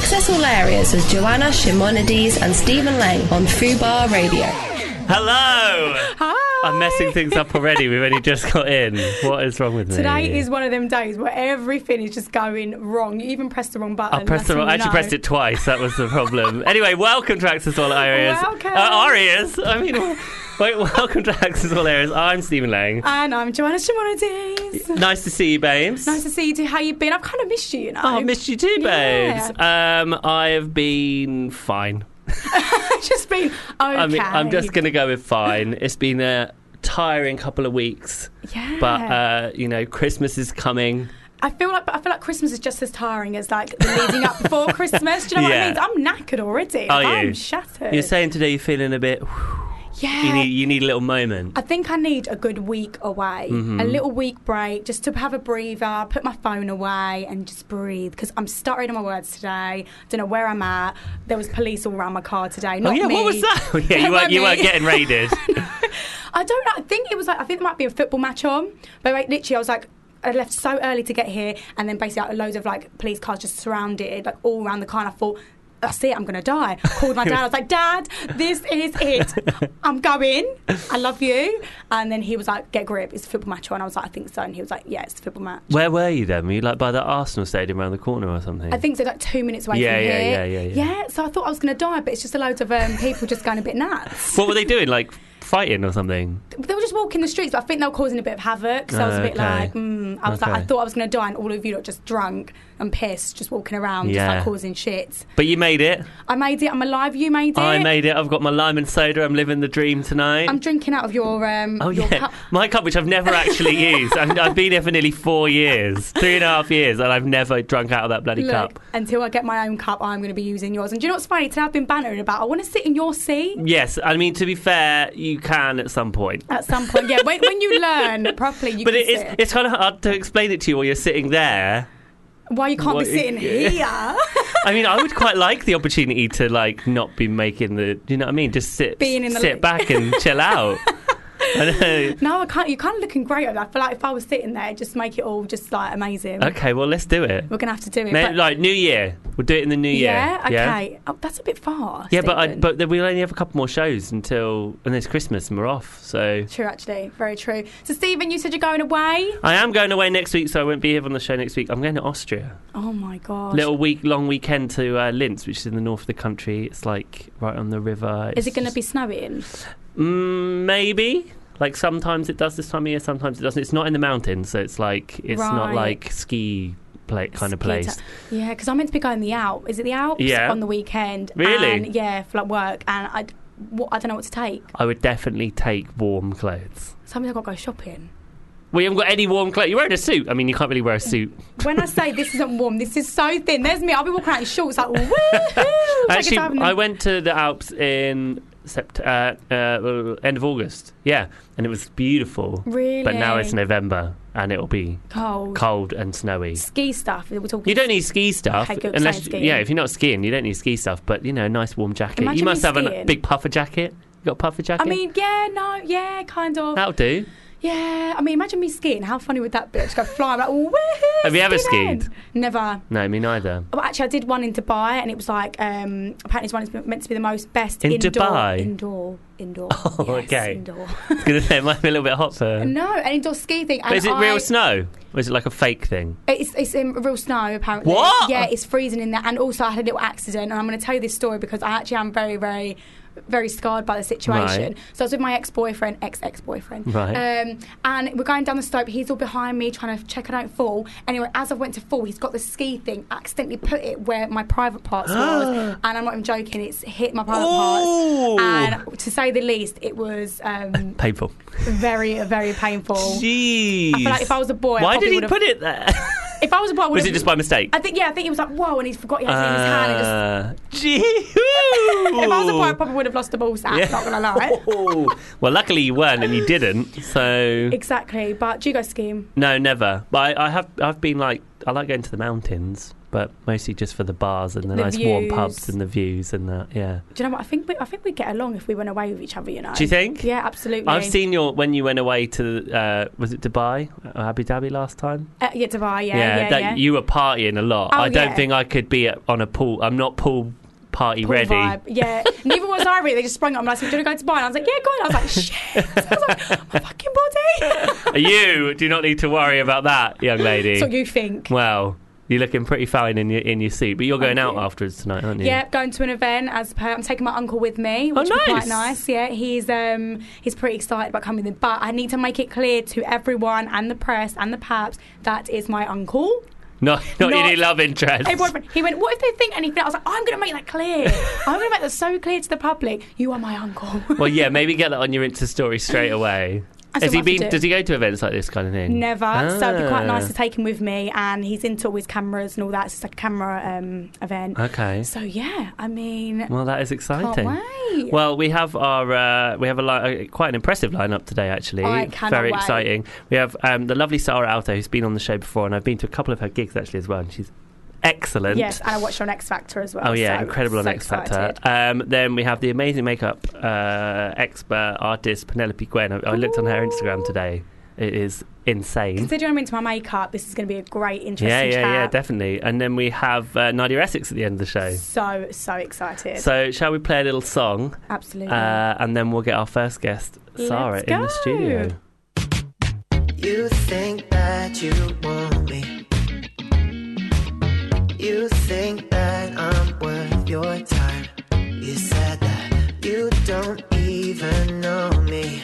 Access all areas with Joanna Shimonides and Stephen Lang on Fubar Radio. Hello! Hi! I'm messing things up already. We've only just got in. What is wrong with me? Today is one of them days where everything is just going wrong. You even pressed the wrong button. I actually pressed it twice. That was the problem. Anyway, welcome to Access All Areas. Welcome. Areas? Welcome to Access All Areas. I'm Stephen Lang. And I'm Joanna Shimonides. Nice to see you, babes. Nice to see you too. How you been? I've kind of missed you, you know. Oh, I missed you too, babes. Yeah. I have been fine. Just been okay. I'm just going to go with fine. It's been a tiring couple of weeks. Yeah. But, Christmas is coming. I feel like Christmas is just as tiring as like the leading up before Christmas. Do you know what I mean? I'm knackered already. I'm shattered. You're saying today you're feeling a bit... Yeah. You need a little moment. I think I need a good week away. A little week break, just to have a breather, put my phone away and just breathe. Because I'm stuttering on my words today. Don't know where I'm at. There was police all around my car today. Not me. What was that? You weren't getting raided. I don't know. I think there might be a football match on. But literally, I was like, I left so early to get here. And then basically loads of police cars just surrounded, all around the car. And I thought... That's it, I'm going to die. Called my dad. I was like, Dad, this is it. I'm going. I love you. And then he was like, get a grip. It's a football match on. And I was like, I think so. And he was like, yeah, it's a football match. Where were you then? Were you by the Arsenal stadium around the corner or something? I think so, 2 minutes away from here. Yeah. So I thought I was going to die, but it's just a load of people just going a bit nuts. What were they doing? Fighting or something? They were just walking the streets, but I think they were causing a bit of havoc. So I was a bit I thought I was going to die, and all of you lot just drunk and pissed, just walking around, just causing shit. But you made it. I made it. I'm alive. You made it. I made it. I've got my lime and soda. I'm living the dream tonight. I'm drinking out of your cup. My cup, which I've never actually used. I've been here for nearly 4 years, 3.5 years, and I've never drunk out of that bloody cup. Until I get my own cup, I'm going to be using yours. And do you know what's funny? Today I've been bantering about, I want to sit in your seat. Yes, I mean, to be fair, you can at some point. At some point, yeah. When you learn properly, you can sit. But it's kind of hard to explain it to you while you're sitting there. Why you can't be sitting here? I mean, I would quite like the opportunity to not be making the, you know what I mean? Just sit back and chill out. I know. No, I can't. You're kind of looking great. I feel like if I was sitting there, just make it all just amazing. Okay, well, let's do it. We're gonna have to do it. New Year. We'll do it in the new year. Yeah. Okay. Oh, that's a bit far. Yeah, Stephen. but we'll only have a couple more shows and it's Christmas and we're off. So true, actually, very true. So, Stephen, you said you're going away. I am going away next week, so I won't be here on the show next week. I'm going to Austria. Oh my gosh. Long weekend to Linz, which is in the north of the country. It's right on the river. Is it going to be snowing? Maybe. Sometimes it does this time of year, sometimes it doesn't. It's not in the mountains, so it's not like ski kind of place. Yeah, because I'm meant to be going the Alps. Is it the Alps? Yeah. On the weekend. Really? And, yeah, for work. And I don't know what to take. I would definitely take warm clothes. Sometimes I've got to go shopping. Well, you haven't got any warm clothes. You're wearing a suit. I mean, you can't really wear a suit. When I say this isn't warm, this is so thin. There's me. I'll be walking out in shorts woohoo! Actually, I went to the Alps in end of August. Yeah, and it was beautiful. Really? But now it's November and it'll be cold and snowy. Ski stuff. We're talking. You don't need ski stuff unless if you're not skiing, you don't need ski stuff. But a nice warm jacket. Imagine you must have a big puffer jacket. You got a puffer jacket? I mean, kind of. That'll do. Yeah, I mean, imagine me skiing. How funny would that be? Just go flying woohoo! Have you ever skied? Never. No, me neither. Well, actually, I did one in Dubai, and it was apparently this one is meant to be the best in indoor. Dubai? Indoor. Oh, yes, okay. Indoor. I was going to say, it might be a little bit hot for... No, an indoor ski thing. But is it real snow? Or is it like a fake thing? It's real snow, apparently. What? Yeah, it's freezing in there. And also, I had a little accident, and I'm going to tell you this story because I actually am very, very... very scarred by the situation. Right. So I was with my ex-boyfriend. Right. And we're going down the slope. He's all behind me trying to check I don't fall. Anyway, as I went to fall, he's got the ski thing, accidentally put it where my private parts was. And I'm not even joking, it's hit my private parts. And to say the least, it was... painful. Very, very painful. Jeez. I feel like if I was a boy... Why did he put it there? If I was a boy, was it just by mistake? I think he was like, whoa, and he forgot he had it in his hand and just... If I was a boy, I probably would have lost the ball sack, not going to lie. Well, luckily you weren't and you didn't, so... Exactly, but do you go skiing? No, never. But I've been I like going to the mountains. but mostly just for the bars and the nice views. warm pubs and the views and that. Yeah. Do you know what? I think we'd get along if we went away with each other. You know. Do you think? Yeah, absolutely. I've seen when you went away to was it Dubai or Abu Dhabi last time? Yeah, Dubai. Yeah. You were partying a lot. Oh, I don't think I could be on a pool. I'm not pool party Pool ready. Vibe. Yeah, neither was I really. They just sprung up and I said, "Do you want to go to Dubai?" And I was like, "Yeah, go on." I was like, "Shit!" I was like, "My fucking body." You do not need to worry about that, young lady. That's what you think. Well, you're looking pretty fine in your suit, but you're going out afterwards tonight, aren't you? Yeah, going to an event as per. I'm taking my uncle with me, which will be quite nice. Yeah, he's pretty excited about coming in, but I need to make it clear to everyone and the press and the paps that is my uncle. Not any love interest. He went, "What if they think anything?" I was like, "I'm going to make that clear. I'm going to make that so clear to the public. You are my uncle." Well, yeah, maybe get that on your Insta story straight away. Does he go to events like this kind of thing? Never. So it'd be quite nice to take him with me, and he's into all his cameras and all that. So it's like a camera event. Okay. So yeah, I mean, well, that is exciting. Can't wait. Well, we have quite an impressive lineup today. Actually, I cannot very wait. exciting. We have the lovely Sarah Alto, who's been on the show before, and I've been to a couple of her gigs actually as well, and she's excellent. Yes, and I watched her on X Factor as well. Oh yeah, so incredible on X Factor. Then we have the amazing makeup expert artist Penelope Gwen. I looked on her Instagram today. It is insane. Considering I'm into my makeup, this is going to be a great, interesting chat. Yeah, definitely. And then we have Nadia Essex at the end of the show. So excited. So shall we play a little song? Absolutely. And then we'll get our first guest, Sarah, in the studio. You think that you want me. You think that I'm worth your time. You said that you don't even know me.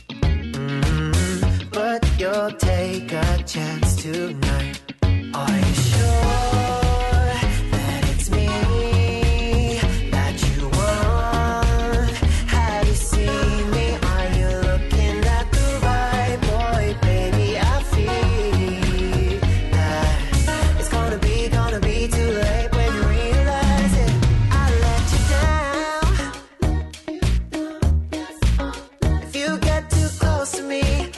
But you'll take a chance tonight. Are you sure that it's me that you want? Have you seen me? Are you looking at the right boy, baby? I feel that it's gonna be too late when you realize it. I let you down. If you get too close to me,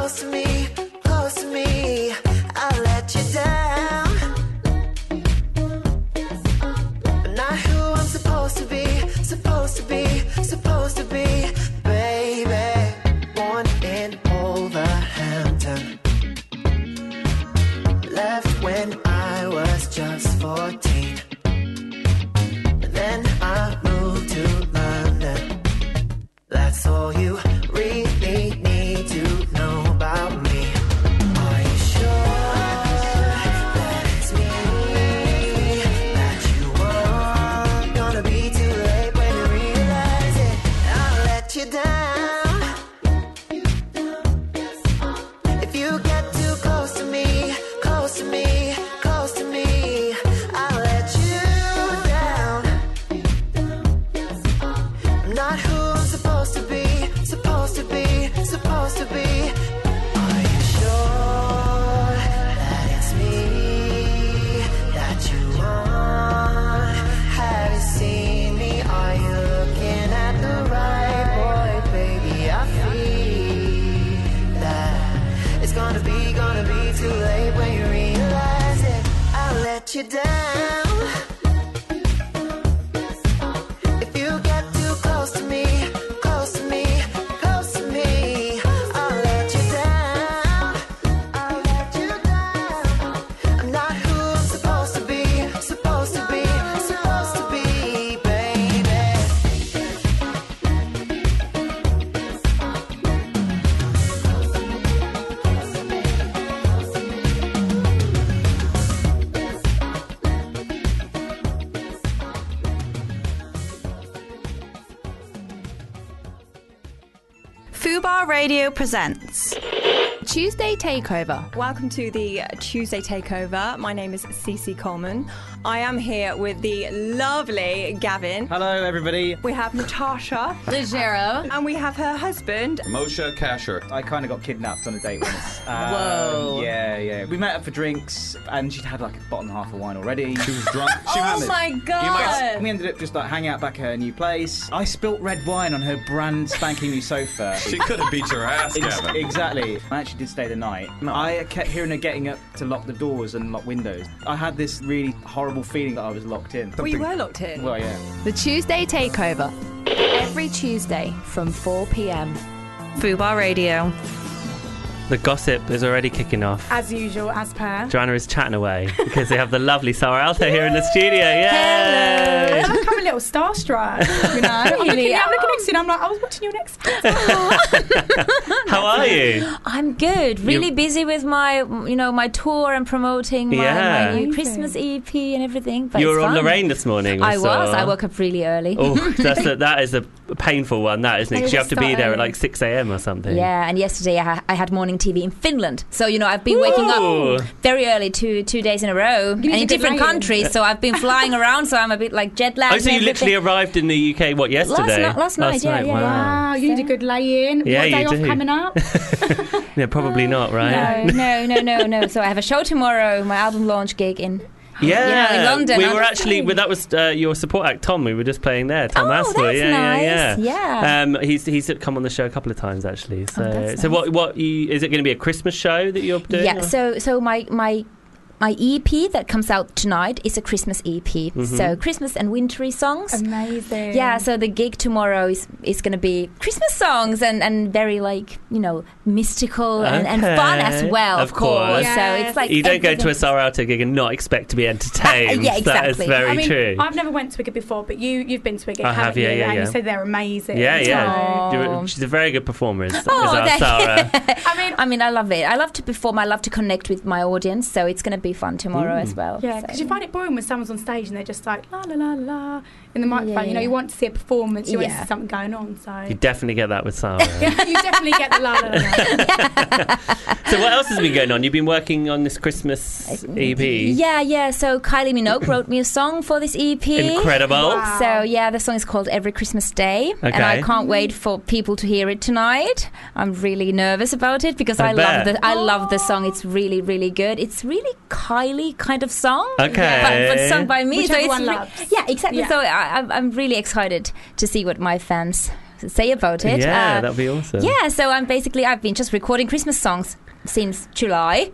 I let you down. I'm not who I'm supposed to be, baby. Born in Wolverhampton, left when I was just 14. Then I moved to London. That's all you really need to know about me. Are you sure that it's me that you want? Gonna be too late when you realize it. I'll let you down. If you get too close to me, I'll let you down. I'm not who I'm supposed to be. Are you sure that it's me that you want? Have you seen me? Are you looking at the right boy, baby? I feel that it's gonna be too late when you realize it. I'll let you down. If you get too close to me, I'll let you down. I'm not who I'm supposed to be, baby. Fubar Radio presents Tuesday Takeover. Welcome to the Tuesday Takeover. My name is Cece Coleman. I am here with the lovely Gavin. Hello, everybody. We have Natasha. Legero. And we have her husband. Moshe Kasher. I kind of got kidnapped on a date once. Whoa. Yeah. We met up for drinks, and she'd had like a bottle and a half of wine already. She was drunk. She Oh was my god. We ended up just like hanging out back at her new place. I spilt red wine on her brand spanking new sofa. She could have beat your ass, Gavin. Exactly. I actually did stay the night. I kept hearing her getting up to lock the doors and lock windows. I had this really horrible feeling that I was locked in. We were locked in. Well, yeah. The Tuesday Takeover. Every Tuesday from 4 p.m. Fubar Radio. The gossip is already kicking off. As usual, as per. Joanna is chatting away because they have the lovely Sarah Alto here in the studio. Yay! I feel like I'm a little starstruck, you know. I'm looking Really? next to you and I'm like, I was watching your next How are you? I'm good. Really busy with my, my tour and promoting my new Amazing. Christmas EP and everything. But You were it's on fun. Lorraine this morning. I was. saw. I woke up really early. Oh, that is a painful one, that isn't it? 'Cause you have to be there at like 6 a.m. or something. Yeah, and yesterday I had morning TV in Finland. So, I've been waking Ooh. up very early 2 days in a row and need in a good different lay-in. countries. So I've been flying around, so I'm a bit like jet lagged. Oh, so you and literally everything. arrived in the UK, yesterday? Last night, yeah. Wow. Wow, you need a good lay-in. Yeah, what day you off do. coming up? Yeah, probably not, right? No. So I have a show tomorrow, my album launch gig in Yeah, in London. we I'm were just actually. saying. Well, that was your support act, Tom. We were just playing there. Tom Oh, Astle. that's Yeah. nice. Yeah. He's come on the show a couple of times actually. So, that's so nice. what is it going to be a Christmas show that you're doing? Yeah, so my EP that comes out tonight is a Christmas EP. Mm-hmm. So Christmas and wintry songs. Amazing. Yeah, so the gig tomorrow is going to be Christmas songs and very mystical and fun as well, Of course. So it's like You don't go to a everything- Sarah Alto gig and not expect to be entertained. Yeah, That is exactly. very true. I've never went to a gig before, but you've been to a gig, I have, haven't you? yeah. And you said they're amazing. Yeah. She's a very good performer, is Oh, our thank Sarah. I mean, I love it. I love to perform. I love to connect with my audience. So it's going to be fun tomorrow as well. Yeah, so. because you find it boring when someone's on stage and they're just like la la la la in the microphone. Yeah. You want to see a performance. You want to Yeah. see something going on. So You definitely get that with Sarah. yeah, you definitely get the la la la. So what else has been going on? You've been working on this Christmas EP. Yeah. So Kylie Minogue wrote me a song for this EP. Incredible. Wow. So yeah, the song is called Every Christmas Day, and I Okay. can't wait for people to hear it tonight. I'm really nervous about it because I bet. I love the song. It's really, really good. It's really Kylie kind of song, Okay. but sung by me. Which so everyone it's loves. Yeah, exactly. Yeah. So I'm really excited to see what my fans say about it. Yeah, that'd be awesome. Yeah, so I've been just recording Christmas songs since July.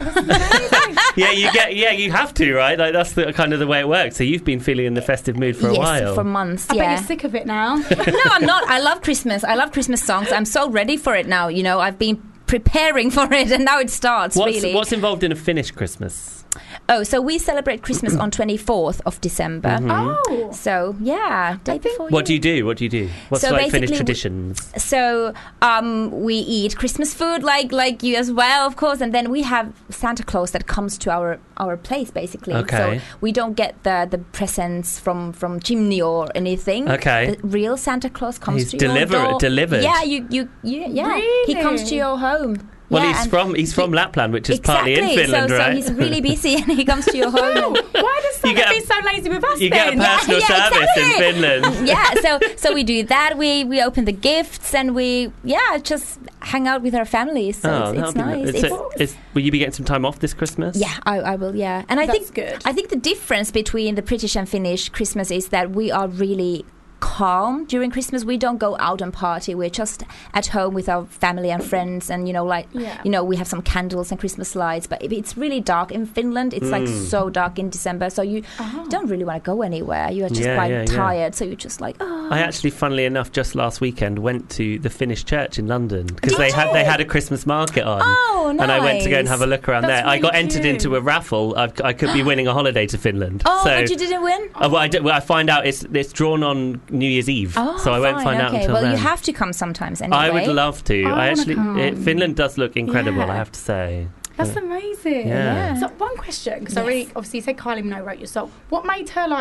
You have to, right? Like that's the kind of the way it works. So you've been feeling in the festive mood for a while. for months. I bet yeah. you're sick of it now. No, I'm not. I love Christmas. I love Christmas songs. I'm so ready for it now. I've been preparing for it, and now it starts. Really. What's involved in a Finnish Christmas? Oh, so we celebrate Christmas on 24th of December. Oh. So yeah, day before. What do you do? What's So like Finnish basically traditions? So we eat Christmas food like you as well, of course, and then we have Santa Claus that comes to our place basically. Okay. So we don't get the presents from chimney or anything. Okay. The real Santa Claus comes He's to your door. delivered. Yeah, yeah. He comes to your home. Well, Yeah, and he's from Lapland, which is partly in exactly. Finland, so right? So he's really busy, and he comes to your home. And, Why does Santa get a- be so lazy with us You then? get a personal service in Finland. yeah, so we do that. We open the gifts, and we just hang out with our families. So it's nice. Will you be getting some time off this Christmas? Yeah, I will. Yeah, and I That's think good. I think the difference between the British and Finnish Christmas is that we are really calm during Christmas. We don't go out and party. We're just at home with our family and friends, and we have some candles and Christmas lights. But it's really dark in Finland. It's like so dark in December, so you don't really want to go anywhere. You are just quite tired, so you're just like, oh. I actually, funnily enough, just last weekend went to the Finnish church in London because they had a Christmas market on. Oh, nice. And I went to go and have a look around That's there. I got really entered cute. into a raffle. I could be winning a holiday to Finland. Oh, so, but you didn't win. I find out it's drawn on New Year's Eve, Oh, so I won't fine, find out okay. until Well, then. you have to come sometimes anyway. I would love to. I wanna actually, come. Finland does look incredible. Yeah. I have to say. That's amazing. Yeah. So one question, because Yes. obviously you said Kylie Minogue wrote your song. What made her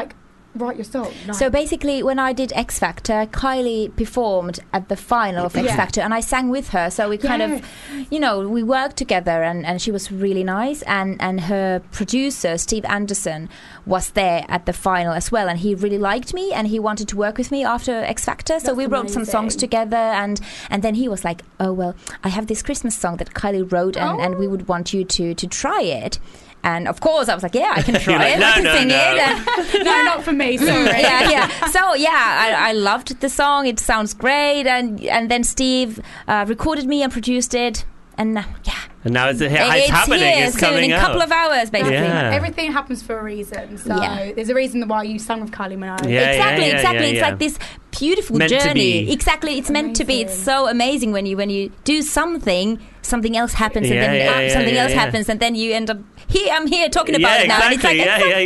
write your song? So basically, when I did X Factor, Kylie performed at the final of X Factor, and I sang with her. So we kind of, we worked together, and she was really nice. And her producer, Steve Anderson, was there at the final as well, and he really liked me, and he wanted to work with me after X Factor. So we wrote some songs together, and then he was like, "Oh well, I have this Christmas song that Kylie wrote, and we would want you to try it." And of course, I was like, "Yeah, I can try it. I can sing it." No, not for me. Sorry. So I loved the song. It sounds great. And then Steve recorded me and produced it. And and now it's happening. It's coming in a couple of hours, basically. Yeah. Everything happens for a reason. So there's a reason why you sang with Kylie Minogue. Exactly. It's Yeah. like this beautiful meant journey. Exactly, it's meant to be. It's so amazing when you do something else happens, and then something else happens, and then you end up here. I'm here talking about it now. And it's like,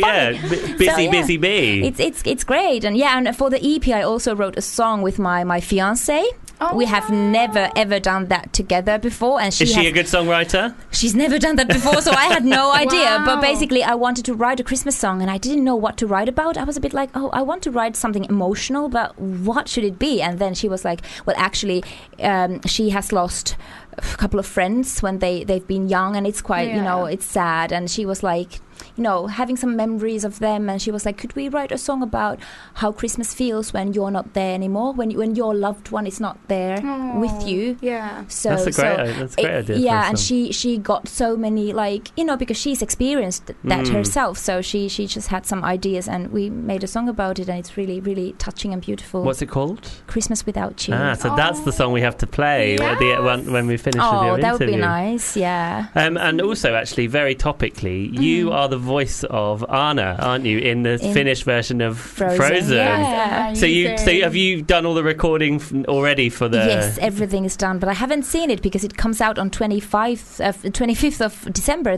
it's so busy bee. It's great, and for the EP, I also wrote a song with my fiance. We have never ever done that together before, and is she a good songwriter? She's never done that before, so I had no idea. But basically, I wanted to write a Christmas song, and I didn't know what to write about. I was a bit like, I want to write something emotional, but what should it be? And then she was like, well, actually, she has lost a couple of friends when they've been young, and it's quite, it's sad. And she was like, having some memories of them, and she was like, could we write a song about how Christmas feels when you're not there anymore, when your loved one is not there with you? So that's a great idea. Yeah, and she got so many, because she's experienced that herself, so she just had some ideas, and we made a song about it, and it's really, really touching and beautiful. What's it called? Christmas Without You. So that's the song we have to play when we finish with your interview. That would be nice. And also, actually, very topically, you are the voice of Anna, aren't you, in the Finnish version of Frozen? Yeah. So have you done all the recording already for the? Yes, everything is done, but I haven't seen it because it comes out on 25th of December.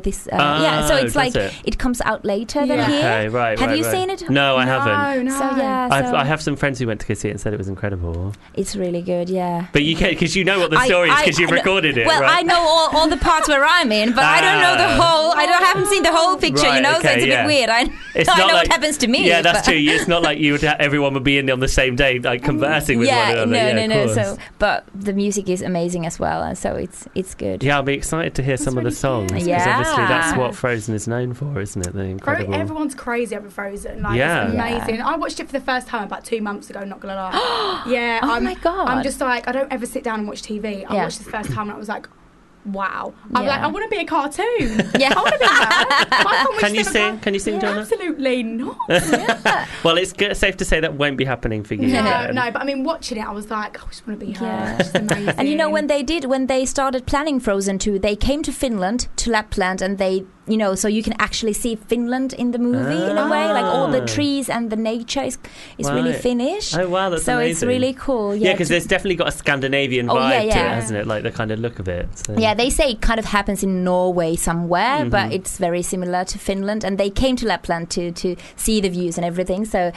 So it's it comes out later than here. Okay, right. Have you seen it? No, I haven't. No. So I have some friends who went to go see it and said it was incredible. It's really good, yeah. But you can, because you know what the story is, because you've recorded it. Well, right? I know all the parts where I'm in, but I don't know the whole. I haven't seen the whole picture, Right, so it's a bit weird. I know what happens to me. Yeah, that's true. It's not like everyone would be in on the same day, like conversing with one another. No. So, but the music is amazing as well, and so it's good. Yeah, I'll be excited to hear some of the songs. Because obviously that's what Frozen is known for, isn't it? The incredible. Everyone's crazy over Frozen. It's amazing. I watched it for the first time about 2 months ago. Not gonna lie. Oh my god. I'm just like, I don't ever sit down and watch TV. I watched it the first time and I was like, wow. I'm like, I want to be a cartoon. I want to be that. Can you sing, Joanna? Absolutely not. Well, it's safe to say that won't be happening for you. No, but I mean, watching it, I was like, I just want to be her. She's amazing. And when they started planning Frozen 2, they came to Finland, to Lapland, and they, so you can actually see Finland in the movie in a way, like all the trees and the nature is really Finnish. Oh wow, that's so amazing. It's really cool. Yeah, because there's definitely got a Scandinavian vibe to it, hasn't it? Like the kind of look of it. So. Yeah, they say it kind of happens in Norway somewhere, but it's very similar to Finland. And they came to Lapland to see the views and everything. So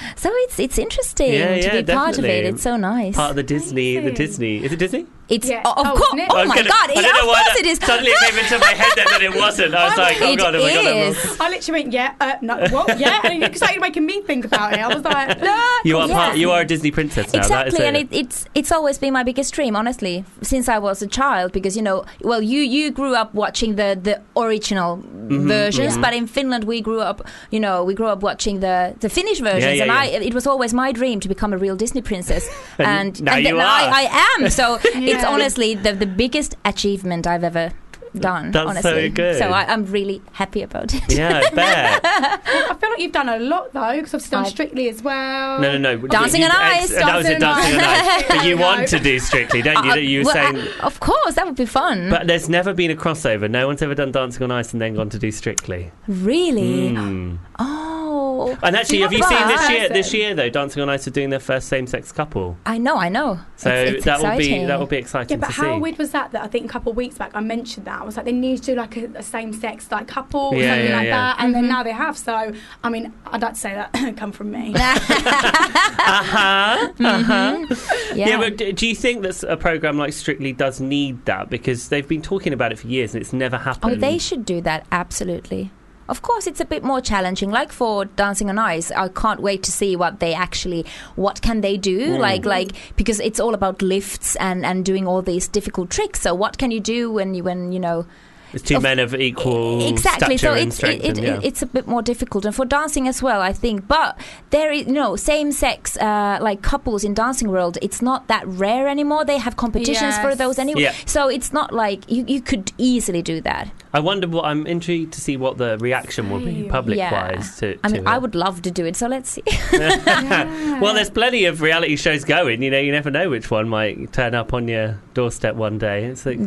it's interesting to be part of it. It's so nice. Part of the Disney. Is it Disney? It's of course. Oh my god! I don't know why it is. Suddenly it came into my head that it wasn't. I was like, oh god, have I got that wrong? I literally went, no, what? Yeah, and it started making me think about it. I was like, no. You are a Disney princess now. Exactly, that is and it's always been my biggest dream, honestly, since I was a child. Because you grew up watching the original versions, but in Finland we grew up watching the Finnish versions, it was always my dream to become a real Disney princess, and now you are. I am. So it's honestly the biggest achievement I've ever done. That's honestly. so good. So I'm really happy about it. Yeah, I bet. I feel like you've done a lot though, because I've done Strictly as well. No. Dancing on Ice. That was it, Dancing on Ice. But you want to do Strictly, don't you? You were saying. Of course, that would be fun. But there's never been a crossover. No one's ever done Dancing on Ice and then gone to do Strictly. Really? Oh. And actually, have you seen this year though? Dancing on Ice are doing their first same-sex couple. I know. So it's that exciting. will be exciting. Yeah, but to see. how weird was that I think a couple of weeks back I mentioned that I was like, they need to do like a same-sex couple or something like that, and then now they have. So I mean, I'd like to say that come from me. Yeah, but do you think that a program like Strictly does need that, because they've been talking about it for years and it's never happened? Oh, they should do that, absolutely. Of course, it's a bit more challenging. Like for Dancing on Ice, I can't wait to see what can they do? Like because it's all about lifts and doing all these difficult tricks. So what can you do when you know? It's two men of equal stature so and strength. It's a bit more difficult, and for dancing as well, I think. But there is same-sex like couples in dancing world. It's not that rare anymore. They have competitions for those anyway. Yeah. So it's not like you could easily do that. I wonder I'm intrigued to see what the reaction will be public-wise. I would love to do it. So let's see. Well, there's plenty of reality shows going. You never know which one might turn up on your doorstep one day. It's like,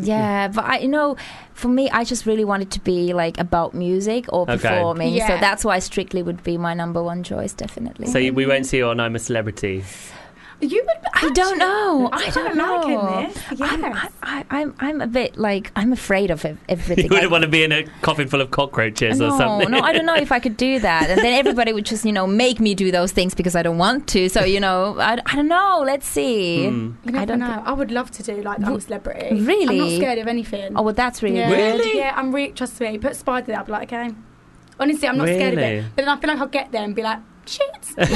but for me, I just really want it to be like about music or performing. Yeah. So that's why Strictly would be my number one choice, definitely. So we won't see you on I'm a Celebrity. You would. I don't know. I don't know. Like this. Yes. I'm a bit like I'm afraid of everything. You wouldn't want to be in a coffin full of cockroaches or something. No, I don't know if I could do that. And then everybody would just make me do those things because I don't want to. So I don't know. Let's see. You never know. I would love to do like I'm a Celebrity. Really? I'm not scared of anything. Oh well, that's really good. Really? Yeah, I'm really. Trust me. Put a spider there. I'll be like, okay. Honestly, I'm not scared of it. But then I feel like I'll get there and be like, shit.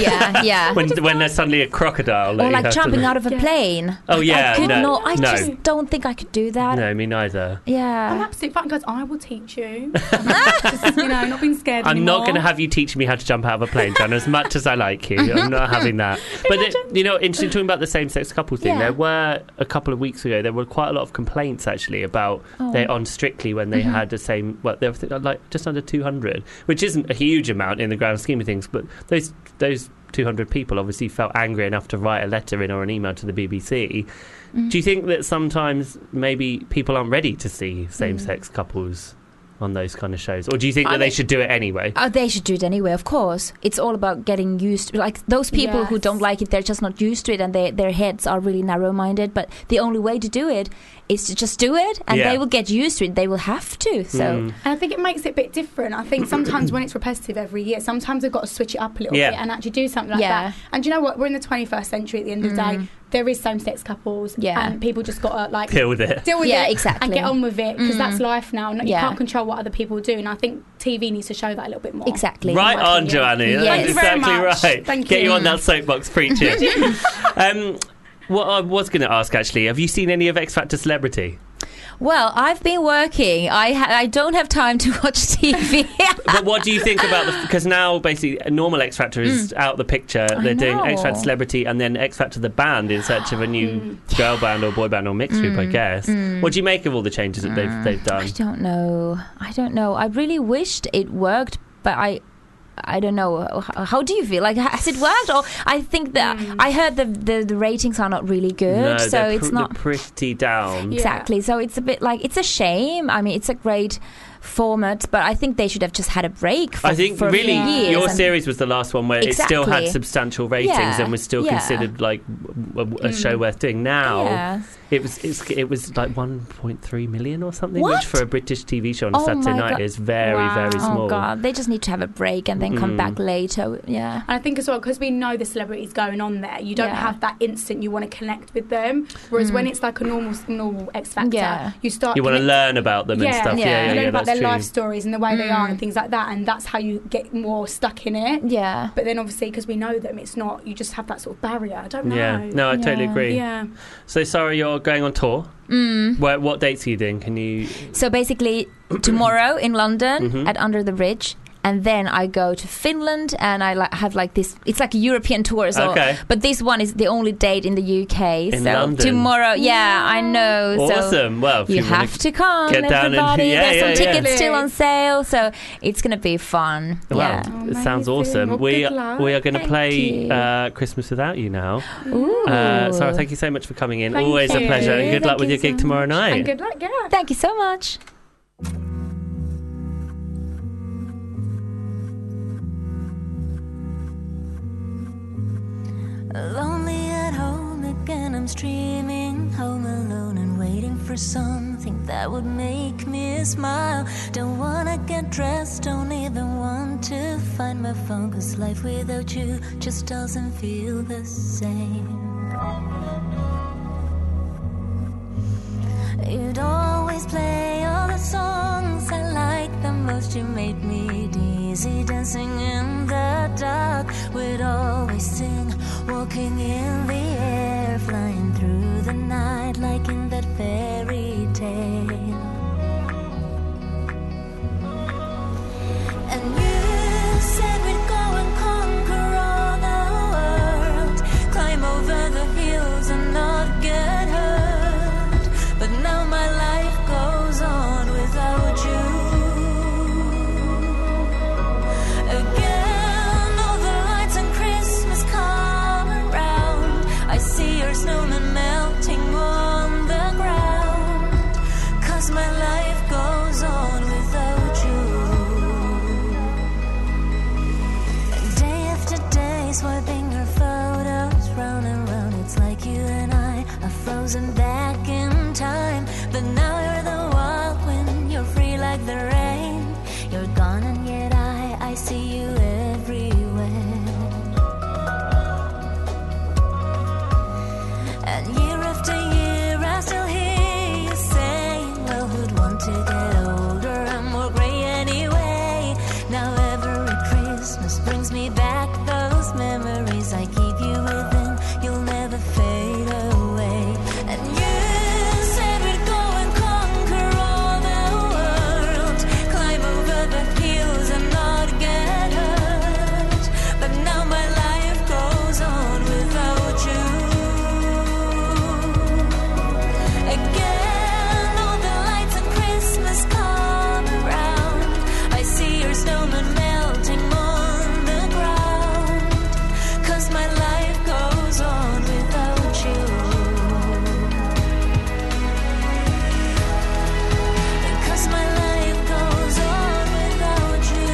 Yeah. when there's suddenly a crocodile. Or like jumping out of a plane. Oh, yeah. I just don't think I could do that. No, me neither. Yeah. I'm absolutely fine, guys. I will teach you. Just, not being scared I'm anymore. not going to have you teach me how to jump out of a plane, Jan, as much as I like you. I'm not having that. But, interesting talking about the same-sex couple thing, there were, a couple of weeks ago, there were quite a lot of complaints, actually, about on Strictly when they had the same, they were like just under 200, which isn't a huge amount in the grand scheme of things, but those 200 people obviously felt angry enough to write a letter in or an email to the BBC. Do you think that sometimes maybe people aren't ready to see same-sex couples on those kind of shows? Or do you think that they should do it anyway? They should do it anyway, of course. It's all about getting used to like those people who don't like it, they're just not used to it and their heads are really narrow-minded. But the only way to do it is to just do it and they will get used to it. They will have to. So And I think it makes it a bit different. I think sometimes when it's repetitive every year, sometimes they've got to switch it up a little bit and actually do something like that. And do you know what? We're in the 21st century at the end of the day. There is same-sex couples and people just got to like deal with it exactly. and get on with it because that's life now. You can't control what other people do, and I think TV needs to show that a little bit more. Exactly. Right on, Joanny. That's exactly right. Thank Get you. you on that soapbox preaching. What I was going to ask, actually, have you seen any of X Factor Celebrity? Well, I've been working. I don't have time to watch TV. But what do you think about because now basically a normal X Factor is out the picture. They're doing X Factor Celebrity and then X Factor the band in search of a new girl band or boy band or mixed group, I guess. What do you make of all the changes that they've done? I don't know. I really wished it worked, but I don't know. How do you feel? Like, has it worked? Or I think that I heard the ratings are not really good, no, so it's not they're pretty down. Exactly. So it's a bit like it's a shame. I mean, it's a great format, but I think they should have just had a break for, I think for really a few years. your series was the last one where it still had Exactly. substantial ratings and was still considered like a show worth doing. Now it was like 1.3 million or something, which for a British TV show on a Saturday night is very very small. Oh god, they just need to have a break and then come back later. And I think as well, because we know the celebrities going on there, you don't have that instant you want to connect with them, whereas when it's like a normal X Factor, you want to learn about them and stuff. You learn about that's their true. life stories and the way they are and things like that, and that's how you get more stuck in it. But then obviously because we know them, it's not, you just have that sort of barrier. I don't know. No, I totally agree. So Sarah, you're going on tour. What dates are you doing? Can you? So basically tomorrow in London at Under the Bridge, and then I go to Finland and I have like this, it's like a European tour, so but this one is the only date in the UK. In so London. Tomorrow, I know. Awesome. So well, you have to come, get down everybody. And, There's some tickets still on sale, so it's going to be fun. Wow, it sounds awesome. Well, we good luck. are going to play Christmas Without You now. Ooh. Sarah, thank you so much for coming in. Thank Always a you. pleasure, and good luck with your gig tomorrow night. And good luck, Thank you so much. Lonely at home again, I'm streaming home alone and waiting for something that would make me smile. Don't wanna get dressed, don't even want to find my phone, 'cause life without you just doesn't feel the same. You'd always play all the songs I like the most, you made me do crazy dancing in the dark. We'd always sing, walking in the air, flying through the night like in that fairy tale. And you said we'd go and conquer all the world, climb over the hills and not get hurt. But now my life goes on without you. Again, all the lights on Christmas come around. I see your snowman melting on the ground. 'Cause my life goes on without you. And day after day, swiping your photos round and round. It's like you and I are frozen back in time. But now you're the wild wind, you're free like the rain. You're gone and yet I see you everywhere. And year after year I still hear you saying, well, who'd want to get older and more grey anyway? Now every Christmas brings me back those memories. I keep you within, you'll never fade away. And you said we'd go and conquer all the world, climb over the hills and not get hurt. But now my life goes on without you. Again, all the lights on Christmas come around. I see your snowman melting on the ground. 'Cause my life goes on without you. 'Cause my life goes on without you.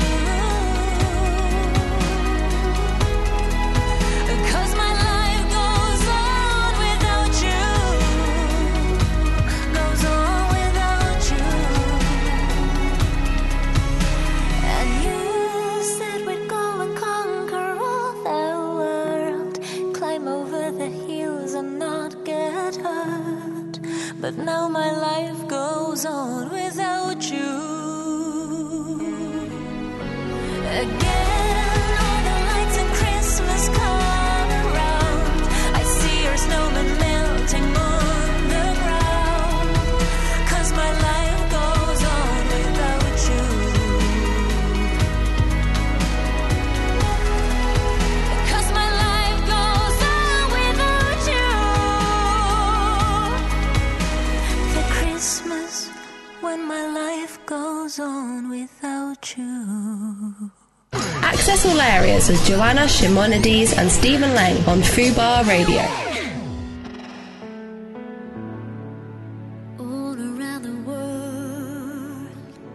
'Cause my life goes on without you. Goes on without you. And you said we'd go and conquer all the world, climb over the hills and not get hurt. But now my life goes on without you. Again, all the lights in Christmas come around. I see your snowman melting on the ground. 'Cause my life goes on without you. 'Cause my life goes on without you. The Christmas when my life goes on without you. Access all areas with Joanna Shimonides and Stephen Lang on Fubar Radio. All around the world,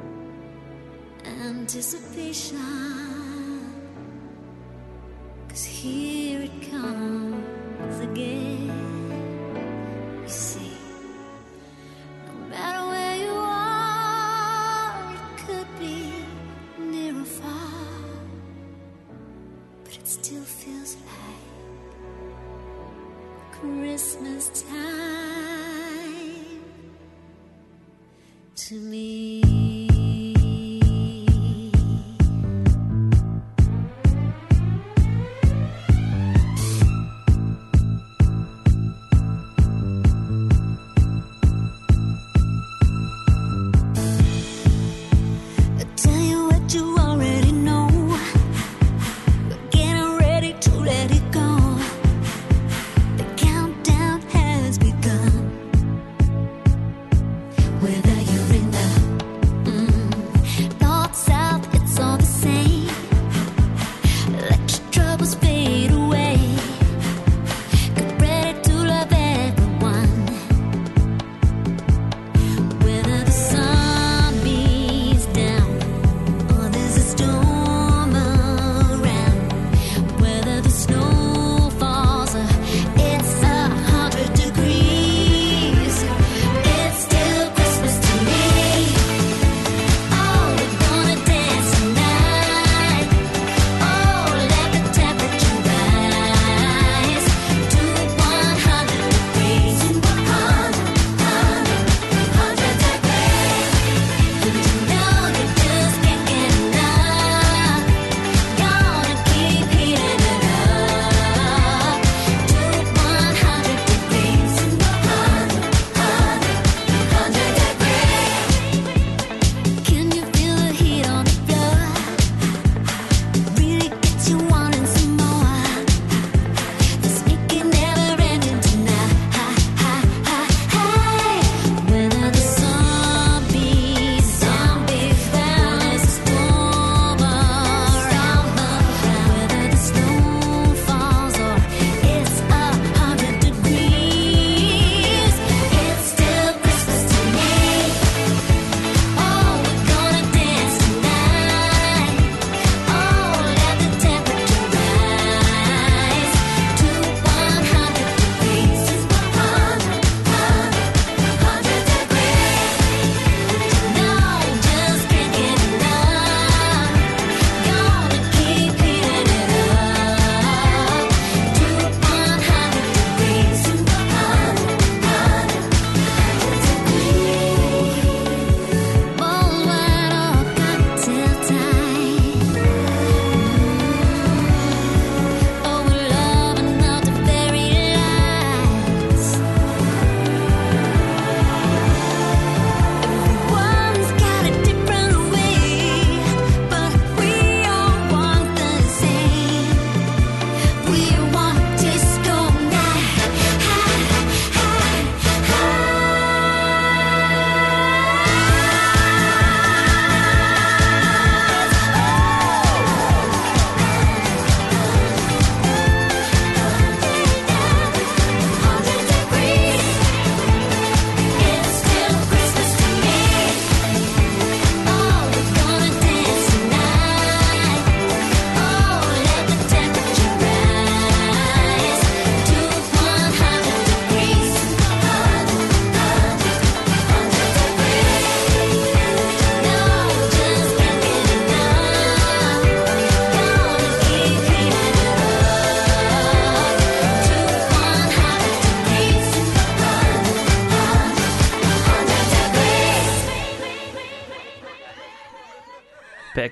anticipation. 'Cause here it comes again. You see, no matter where you are, it could be near or far, but it still feels like Christmas time to me. I tell you what you already know. We're getting ready to let it go. The countdown has begun. Whether you're in the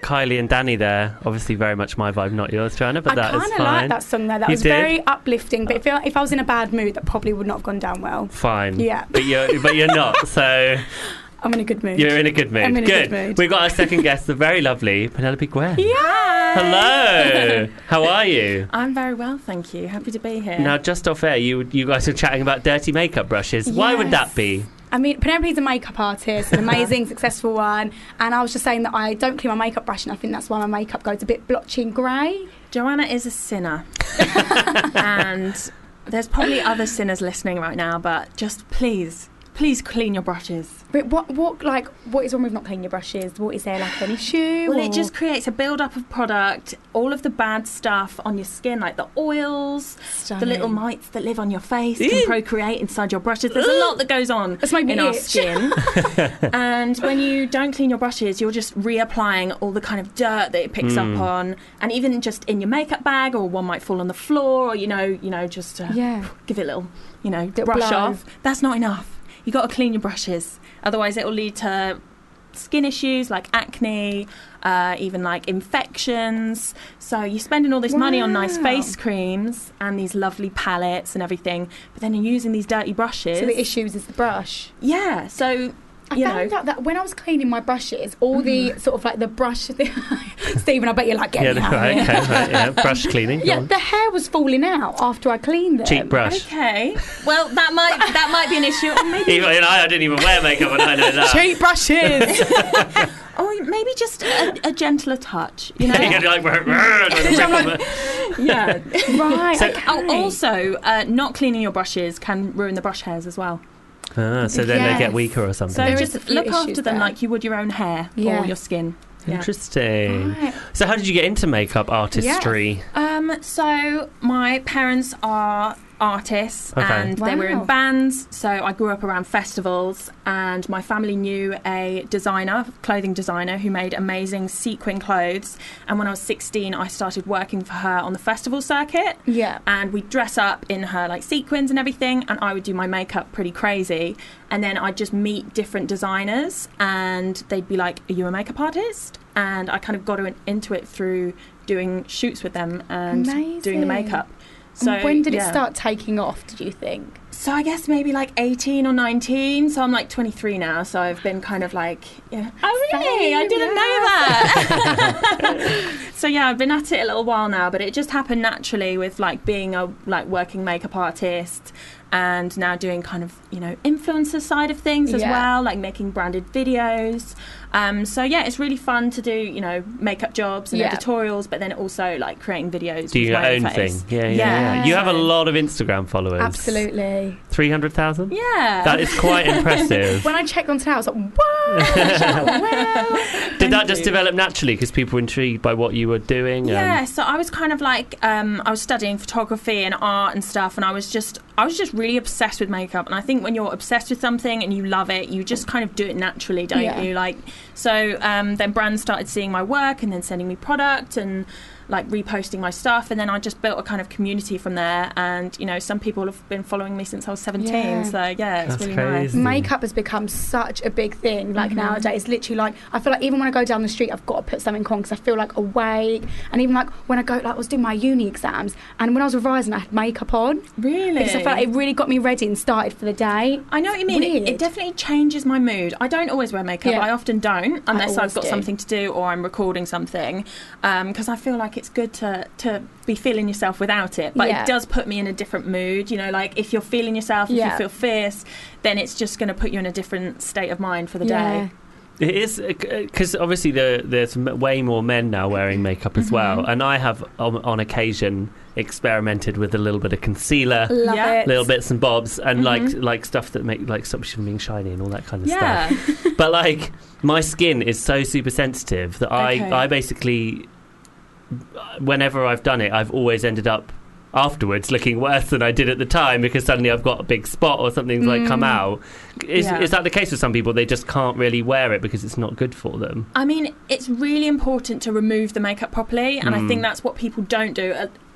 Kylie and Danny there. Obviously, very much my vibe, not yours, Joanna, but that is I fine. kind of like that song there. That You was did? very uplifting. But if I was in a bad mood, that probably would not have gone down well. Fine. Yeah. But you're not, so... I'm in a good mood. You're in a good mood. I'm in a good mood. We've got our second guest, the very lovely Penelope Gwen. Yeah. Hello. How are you? I'm very well, thank you. Happy to be here. Now, just off air, you guys were chatting about dirty makeup brushes. Why would that be? I mean, Penelope's a makeup artist, an amazing, successful one. And I was just saying that I don't clean my makeup brush, and I think that's why my makeup goes a bit blotchy and grey. Joanna is a sinner. And there's probably other sinners listening right now, but just please clean your brushes. But what is wrong with not cleaning your brushes? What is there like an issue? Well, it just creates a build-up of product, all of the bad stuff on your skin, like the oils, the little mites that live on your face can procreate inside your brushes. There's a lot that goes on in our skin. And when you don't clean your brushes, you're just reapplying all the kind of dirt that it picks up on, and even just in your makeup bag, or one might fall on the floor, or just give it a little, brush off. That's not enough. You got to clean your brushes, otherwise it will lead to skin issues like acne, even like infections. So you're spending all this money on nice face creams and these lovely palettes and everything, but then you're using these dirty brushes. So the issues is the brush. Yeah. So I found out that when I was cleaning my brushes, all the sort of like the brush Stephen, I bet you're like getting out. Right, brush cleaning. Yeah, the hair was falling out after I cleaned them. Cheap brush. Okay. Well, that might be an issue. Maybe I didn't even wear makeup, and I know that. Cheap brushes. Or maybe just a gentler touch. You know. You're like, yeah. Right. So, also, not cleaning your brushes can ruin the brush hairs as well. So then they get weaker or something. So just look after them like you would your own hair or your skin. Interesting. Right. So how did you get into makeup artistry? So my parents are artists and they were in bands, so I grew up around festivals, and my family knew a clothing designer who made amazing sequin clothes, and when I was 16 I started working for her on the festival circuit, and we'd dress up in her like sequins and everything, and I would do my makeup pretty crazy, and then I'd just meet different designers and they'd be like, are you a makeup artist? And I kind of got into it through doing shoots with them and doing the makeup. So and when did it start taking off, did you think? So I guess maybe like 18 or 19. So I'm like 23 now. So I've been kind of like, oh really? I didn't know that. So yeah, I've been at it a little while now, but it just happened naturally with like being a working makeup artist, and now doing kind of influencer side of things as well, like making branded videos. So yeah, it's really fun to do makeup jobs and editorials, but then also like creating videos. Do with your my own face. thing. Yeah. You have a lot of Instagram followers. Absolutely. 300,000? Yeah. That is quite impressive. When I checked on today, I was like, wow. Did that just develop naturally because people were intrigued by what you were doing? Yeah, so I was kind of like, I was studying photography and art and stuff, and I was just really obsessed with makeup. And I think when you're obsessed with something and you love it, you just kind of do it naturally, don't you? Like, so then brands started seeing my work and then sending me product and like reposting my stuff, and then I just built a kind of community from there, and some people have been following me since I was 17, so yeah, it's really nice. Makeup has become such a big thing nowadays. It's literally like, I feel like even when I go down the street I've got to put something on because I feel like awake, and even like when I go, like I was doing my uni exams and when I was revising I had makeup on. Really? Because I felt like it really got me ready and started for the day. I know what you mean. It definitely changes my mood. I don't always wear makeup. I often don't unless I've got something to do or I'm recording something, because I feel like it's good to be feeling yourself without it, but it does put me in a different mood. Like if you're feeling yourself, if you feel fierce, then it's just going to put you in a different state of mind for the day. It is, because obviously there's way more men now wearing makeup as well, and I have on occasion experimented with a little bit of concealer, little bits and bobs, and like stuff that stops you from being shiny and all that kind of stuff. But like my skin is so super sensitive that I basically, whenever I've done it, I've always ended up afterwards looking worse than I did at the time because suddenly I've got a big spot or something's like come out. Is that the case with some people? They just can't really wear it because it's not good for them? I mean, it's really important to remove the makeup properly, and I think that's what people don't do.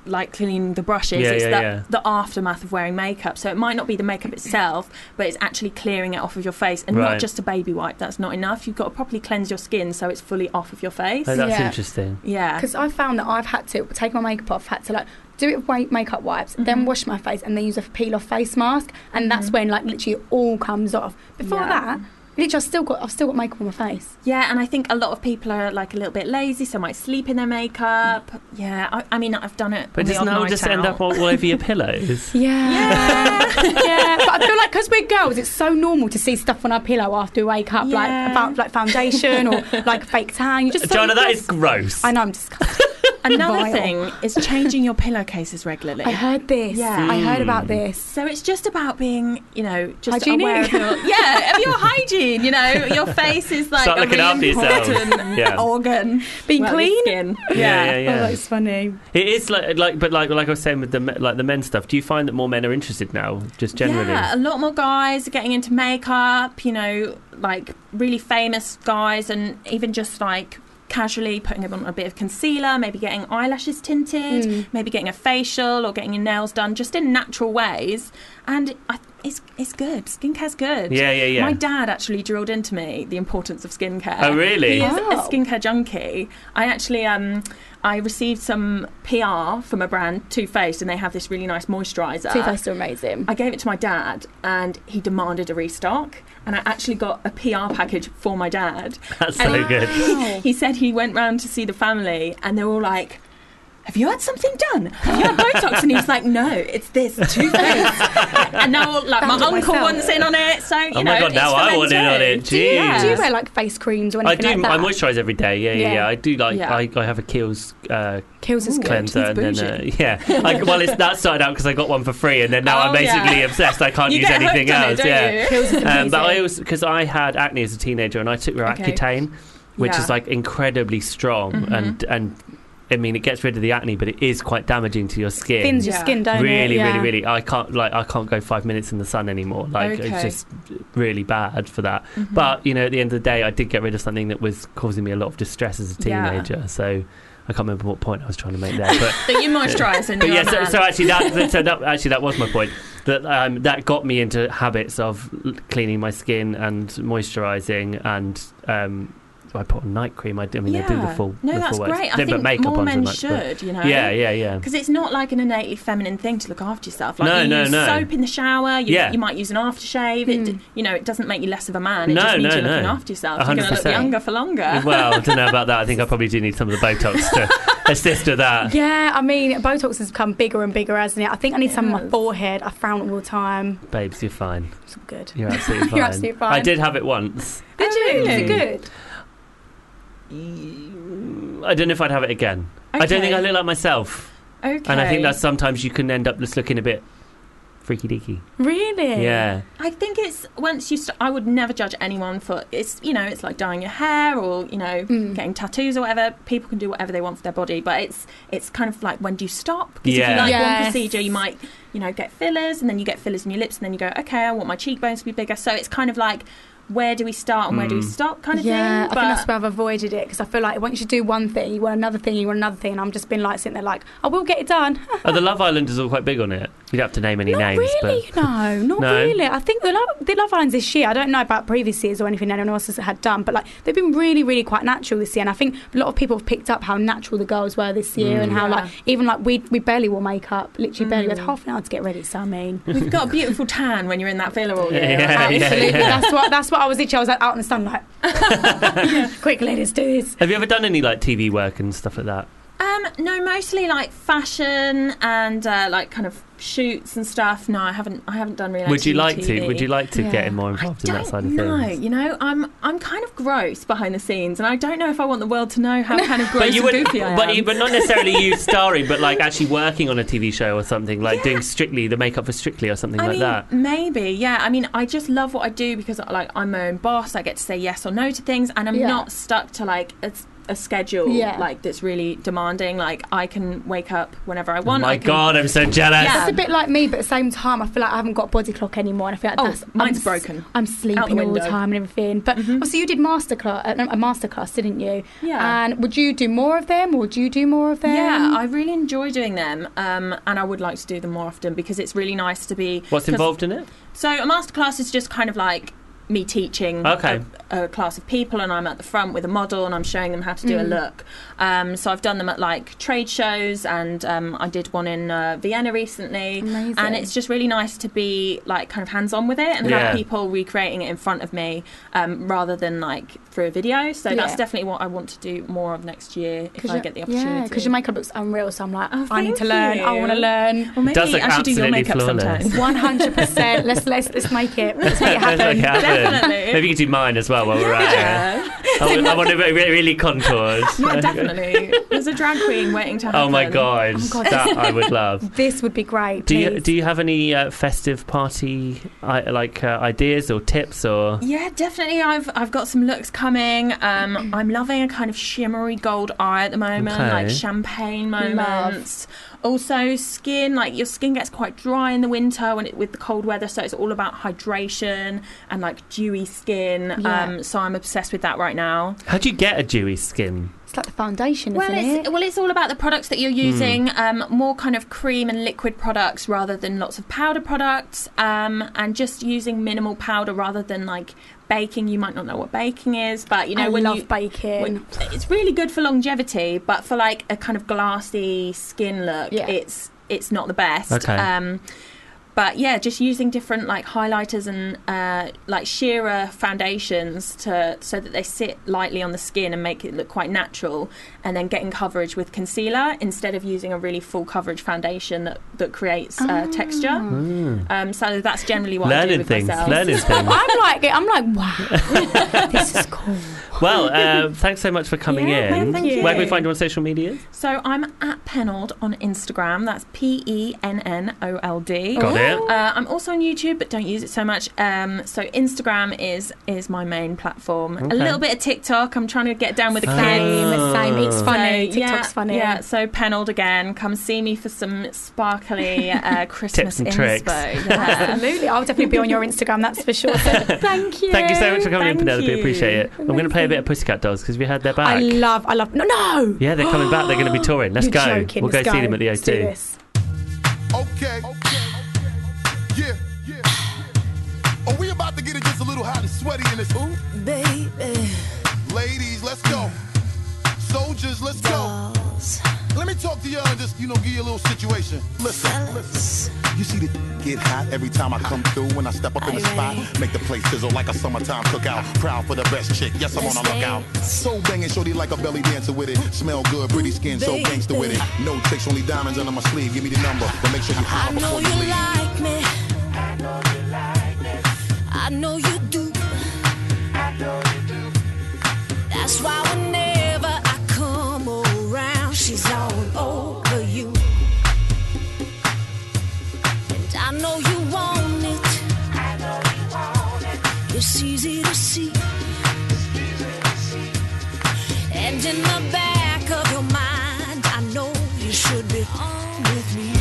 like cleaning the brushes. It's the aftermath of wearing makeup. So it might not be the makeup itself, but it's actually clearing it off of your face, and not just a baby wipe. That's not enough. You've got to properly cleanse your skin so it's fully off of your face. Oh, that's interesting. Yeah, because I found that I've had to take my makeup off, had to like do it with makeup wipes, then wash my face, and then use a peel off face mask, and that's when like literally it all comes off. Before that, literally I've still got makeup on my face. Yeah, and I think a lot of people are like a little bit lazy, so might sleep in their makeup. Yeah, I mean I've done it. But doesn't that all just end up all over your pillows? Yeah. But I feel like because we're girls, it's so normal to see stuff on our pillow after we wake up, like about like foundation or like fake tan. You just Joanna, that is gross. I know, I'm disgusted. Another thing is changing your pillowcases regularly. I heard this. Yeah. I heard about this. So it's just about being, just hygienic. Aware of your hygiene. Your face is like start a looking after really important organ. Being clean. Skin. Yeah. Oh, that's funny. It is but I was saying with the men's stuff. Do you find that more men are interested now, just generally? Yeah, a lot more guys are getting into makeup. Like really famous guys, and even just like casually putting on a bit of concealer, maybe getting eyelashes tinted, maybe getting a facial or getting your nails done, just in natural ways. And it's good. Skincare's good. Yeah. My dad actually drilled into me the importance of skincare. Oh, really? He is a skincare junkie. I actually I received some PR from a brand, Too Faced, and they have this really nice moisturiser. Too Faced are amazing. I gave it to my dad, and he demanded a restock. And I actually got a PR package for my dad. That's so good. He said he went round to see the family, and they were all like, have you had something done? Have you had Botox? And he was like, no, it's this, Too Faced. And now, like, my uncle wants in on it, so, oh my God, now I want in on it. Do you wear, like, face creams or anything like that? I moisturise every day, yeah. I do, like, I have a Kiehl's is cleanser, and then that started out because I got one for free, and then now I'm basically obsessed. I can't use anything else. But I always, because I had acne as a teenager, and I took Roaccutane, which is like incredibly strong, and I mean, it gets rid of the acne, but it is quite damaging to your skin. Thins your skin, don't really, it? Really. I can't go 5 minutes in the sun anymore. It's just really bad for that. But at the end of the day, I did get rid of something that was causing me a lot of distress as a teenager. So I can't remember what point I was trying to make there. But that you moisturise and you're so actually that was my point. That got me into habits of cleaning my skin and moisturising and. I put on night cream. I do the full. No, that's full great. I think makeup more men much, should. Yeah. Because it's not like an innately feminine thing to look after yourself. Like you use soap in the shower. You might use an aftershave. It doesn't make you less of a man. It just means you're looking after yourself. 100%. You're going to look younger for longer. Well, I don't know about that. I think I probably do need some of the Botox to assist with that. Yeah, I mean, Botox has become bigger and bigger, hasn't it? I think I need some on my forehead. I frown all the time. Babes, you're fine. It's all good. You're absolutely fine. You're absolutely fine. I did have it once. Did you? Really? Is it good? I don't know if I'd have it again. Okay. I don't think I look like myself. Okay. And I think that sometimes you can end up just looking a bit freaky deaky. Really? Yeah. I think it's once you I would never judge anyone for it's like dyeing your hair or getting tattoos or whatever. People can do whatever they want for their body, but it's kind of like, when do you stop? Because if you like one procedure, you might get fillers, and then you get fillers in your lips, and then you go, okay, I want my cheekbones to be bigger. So it's kind of like, where do we start and where do we stop kind of thing. I think that's where I've avoided it, because I feel like once you do one thing, you want another thing, and I'm just been like sitting there like, I will get it done. The Love Island is all quite big on it. You don't have to name any names. Really, but not really. I think the Love Islands this year, I don't know about previous years or anything anyone else has had done, but like they've been really, really quite natural this year, and I think a lot of people have picked up how natural the girls were this year, and how like even like we barely wore makeup, literally barely. We had half an hour to get ready. So I mean, we've got a beautiful tan when you're in that villa all year. Absolutely. That's what I was literally. I was like out in the sun like, quick, ladies, do this. Have you ever done any like TV work and stuff like that? No, mostly like fashion and like kind of shoots and stuff. No, I haven't done reality. Would you like TV. to? Would you like to get more involved in that side of things? No, I'm kind of gross behind the scenes, and I don't know if I want the world to know how kind of gross and goofy I am. But not necessarily you starring, but like actually working on a TV show or something, like doing Strictly, the makeup for Strictly or something like that. Maybe, yeah. I mean, I just love what I do because like I'm my own boss. I get to say yes or no to things, and I'm not stuck to like a schedule like that's really demanding. Like I can wake up whenever I want. Oh my God, I'm so jealous. Yeah, it's a bit like me, but at the same time, I feel like I haven't got a body clock anymore, and I feel like mine's broken. I'm sleeping all the time and everything. But obviously, you did a masterclass, didn't you? Yeah. And would you do more of them, or do you do more of them? Yeah, I really enjoy doing them, and I would like to do them more often because it's really nice to be. What's involved in it? So a masterclass is just kind of like me teaching a class of people, and I'm at the front with a model and I'm showing them how to do a look. So I've done them at like trade shows, and I did one in Vienna recently. Amazing. And it's just really nice to be like kind of hands-on with it and have people recreating it in front of me rather than like through a video. So that's definitely what I want to do more of next year if I get the opportunity. Yeah, because your makeup looks unreal, so I'm like, I need to learn. I want to learn. Well, maybe I should do your makeup sometime. 100%. Let's make it. Let's make it happen. Definitely. Maybe you can do mine as well while we're at it. I want to be really contoured. Yeah, definitely. There's a drag queen waiting to happen. Oh my God, that I would love. This would be great. Do you have any festive party ideas or tips or? Yeah, definitely. I've got some looks coming. I'm loving a kind of shimmery gold eye at the moment, like champagne moments. Also, skin, like your skin gets quite dry in the winter with the cold weather, so it's all about hydration and like dewy skin. So I'm obsessed with that right now. How do you get a dewy skin? It's like the foundation, isn't it? Well, it's all about the products that you're using. More kind of cream and liquid products rather than lots of powder products, and just using minimal powder rather than like baking. You might not know what baking is, but you know, I love baking. It's really good for longevity, but for like a kind of glassy skin look, it's not the best. Okay. But yeah, just using different like highlighters and like sheerer foundations so that they sit lightly on the skin and make it look quite natural, and then getting coverage with concealer instead of using a really full coverage foundation that creates texture. So that's generally what I do with myself. Learning things. I'm like, wow, this is cool. Well, thanks so much for coming in. Thank you. Where can we find you on social media? So I'm at Pennold on Instagram. That's PENNOLD. Got it. I'm also on YouTube, but don't use it so much. So Instagram is my main platform. Okay. A little bit of TikTok. I'm trying to get down with the kids. Same. It's funny. So, TikTok's funny. Yeah. So Pennold again. Come see me for some sparkly Christmas tips and tricks. inspo. Absolutely. I'll definitely be on your Instagram. That's for sure. So thank you. Thank you so much for coming in, Penelope. you. Appreciate it. I'm going to play a bit of Pussycat Dolls because we heard they're back. I love. No. Yeah, they're coming back. They're going to be touring. Let's You're go. joking. We'll go Let's see them at the Let's do O2. this. Okay. Yeah. Are we about to get it just a little hot and sweaty in this? Ooh, Baby. ladies, let's go. Soldiers, let's go. Let me talk to y'all and just, give you a little situation. Listen. You see the get hot every time I come through. When I step up in the spot, make the place sizzle like a summertime cookout. Proud for the best chick, yes, I'm on a lookout. So banging, shorty like a belly dancer with it. Smell good, pretty skin, so gangster with it. No tricks, only diamonds under my sleeve. Give me the number, but make sure you holler before you leave. Like me. I know you like me. I know you do. I know you do. That's why whenever I come around, she's all over you. And I know you want it. I know you want it. It's easy to see. And in the back of your mind, I know you should be on with me.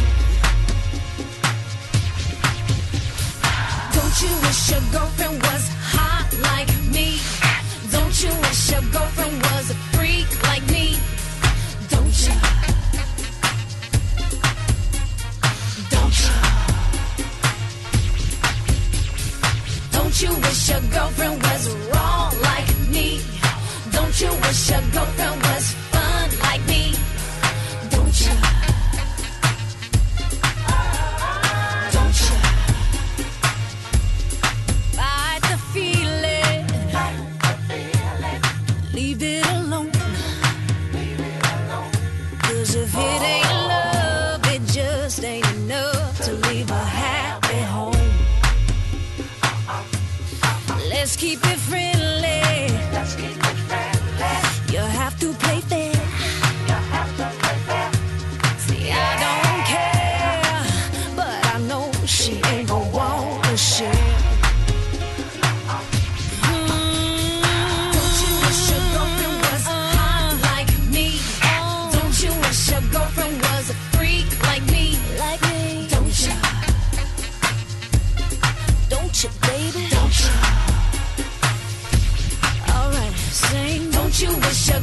Don't you wish your girlfriend was hot like me? Don't you wish your girlfriend was a freak like me? Don't you? Don't you? Don't you wish your girlfriend was wrong like me? Don't you wish your girlfriend was fun like me? Don't you? Don't you? Fight the feeling. Leave it alone. 'Cause if it ain't love, it just ain't enough to leave a happy home. Let's keep it friendly. You have to play fair. See, I don't care, but I know she ain't gonna want to share. Don't you wish your girlfriend was hot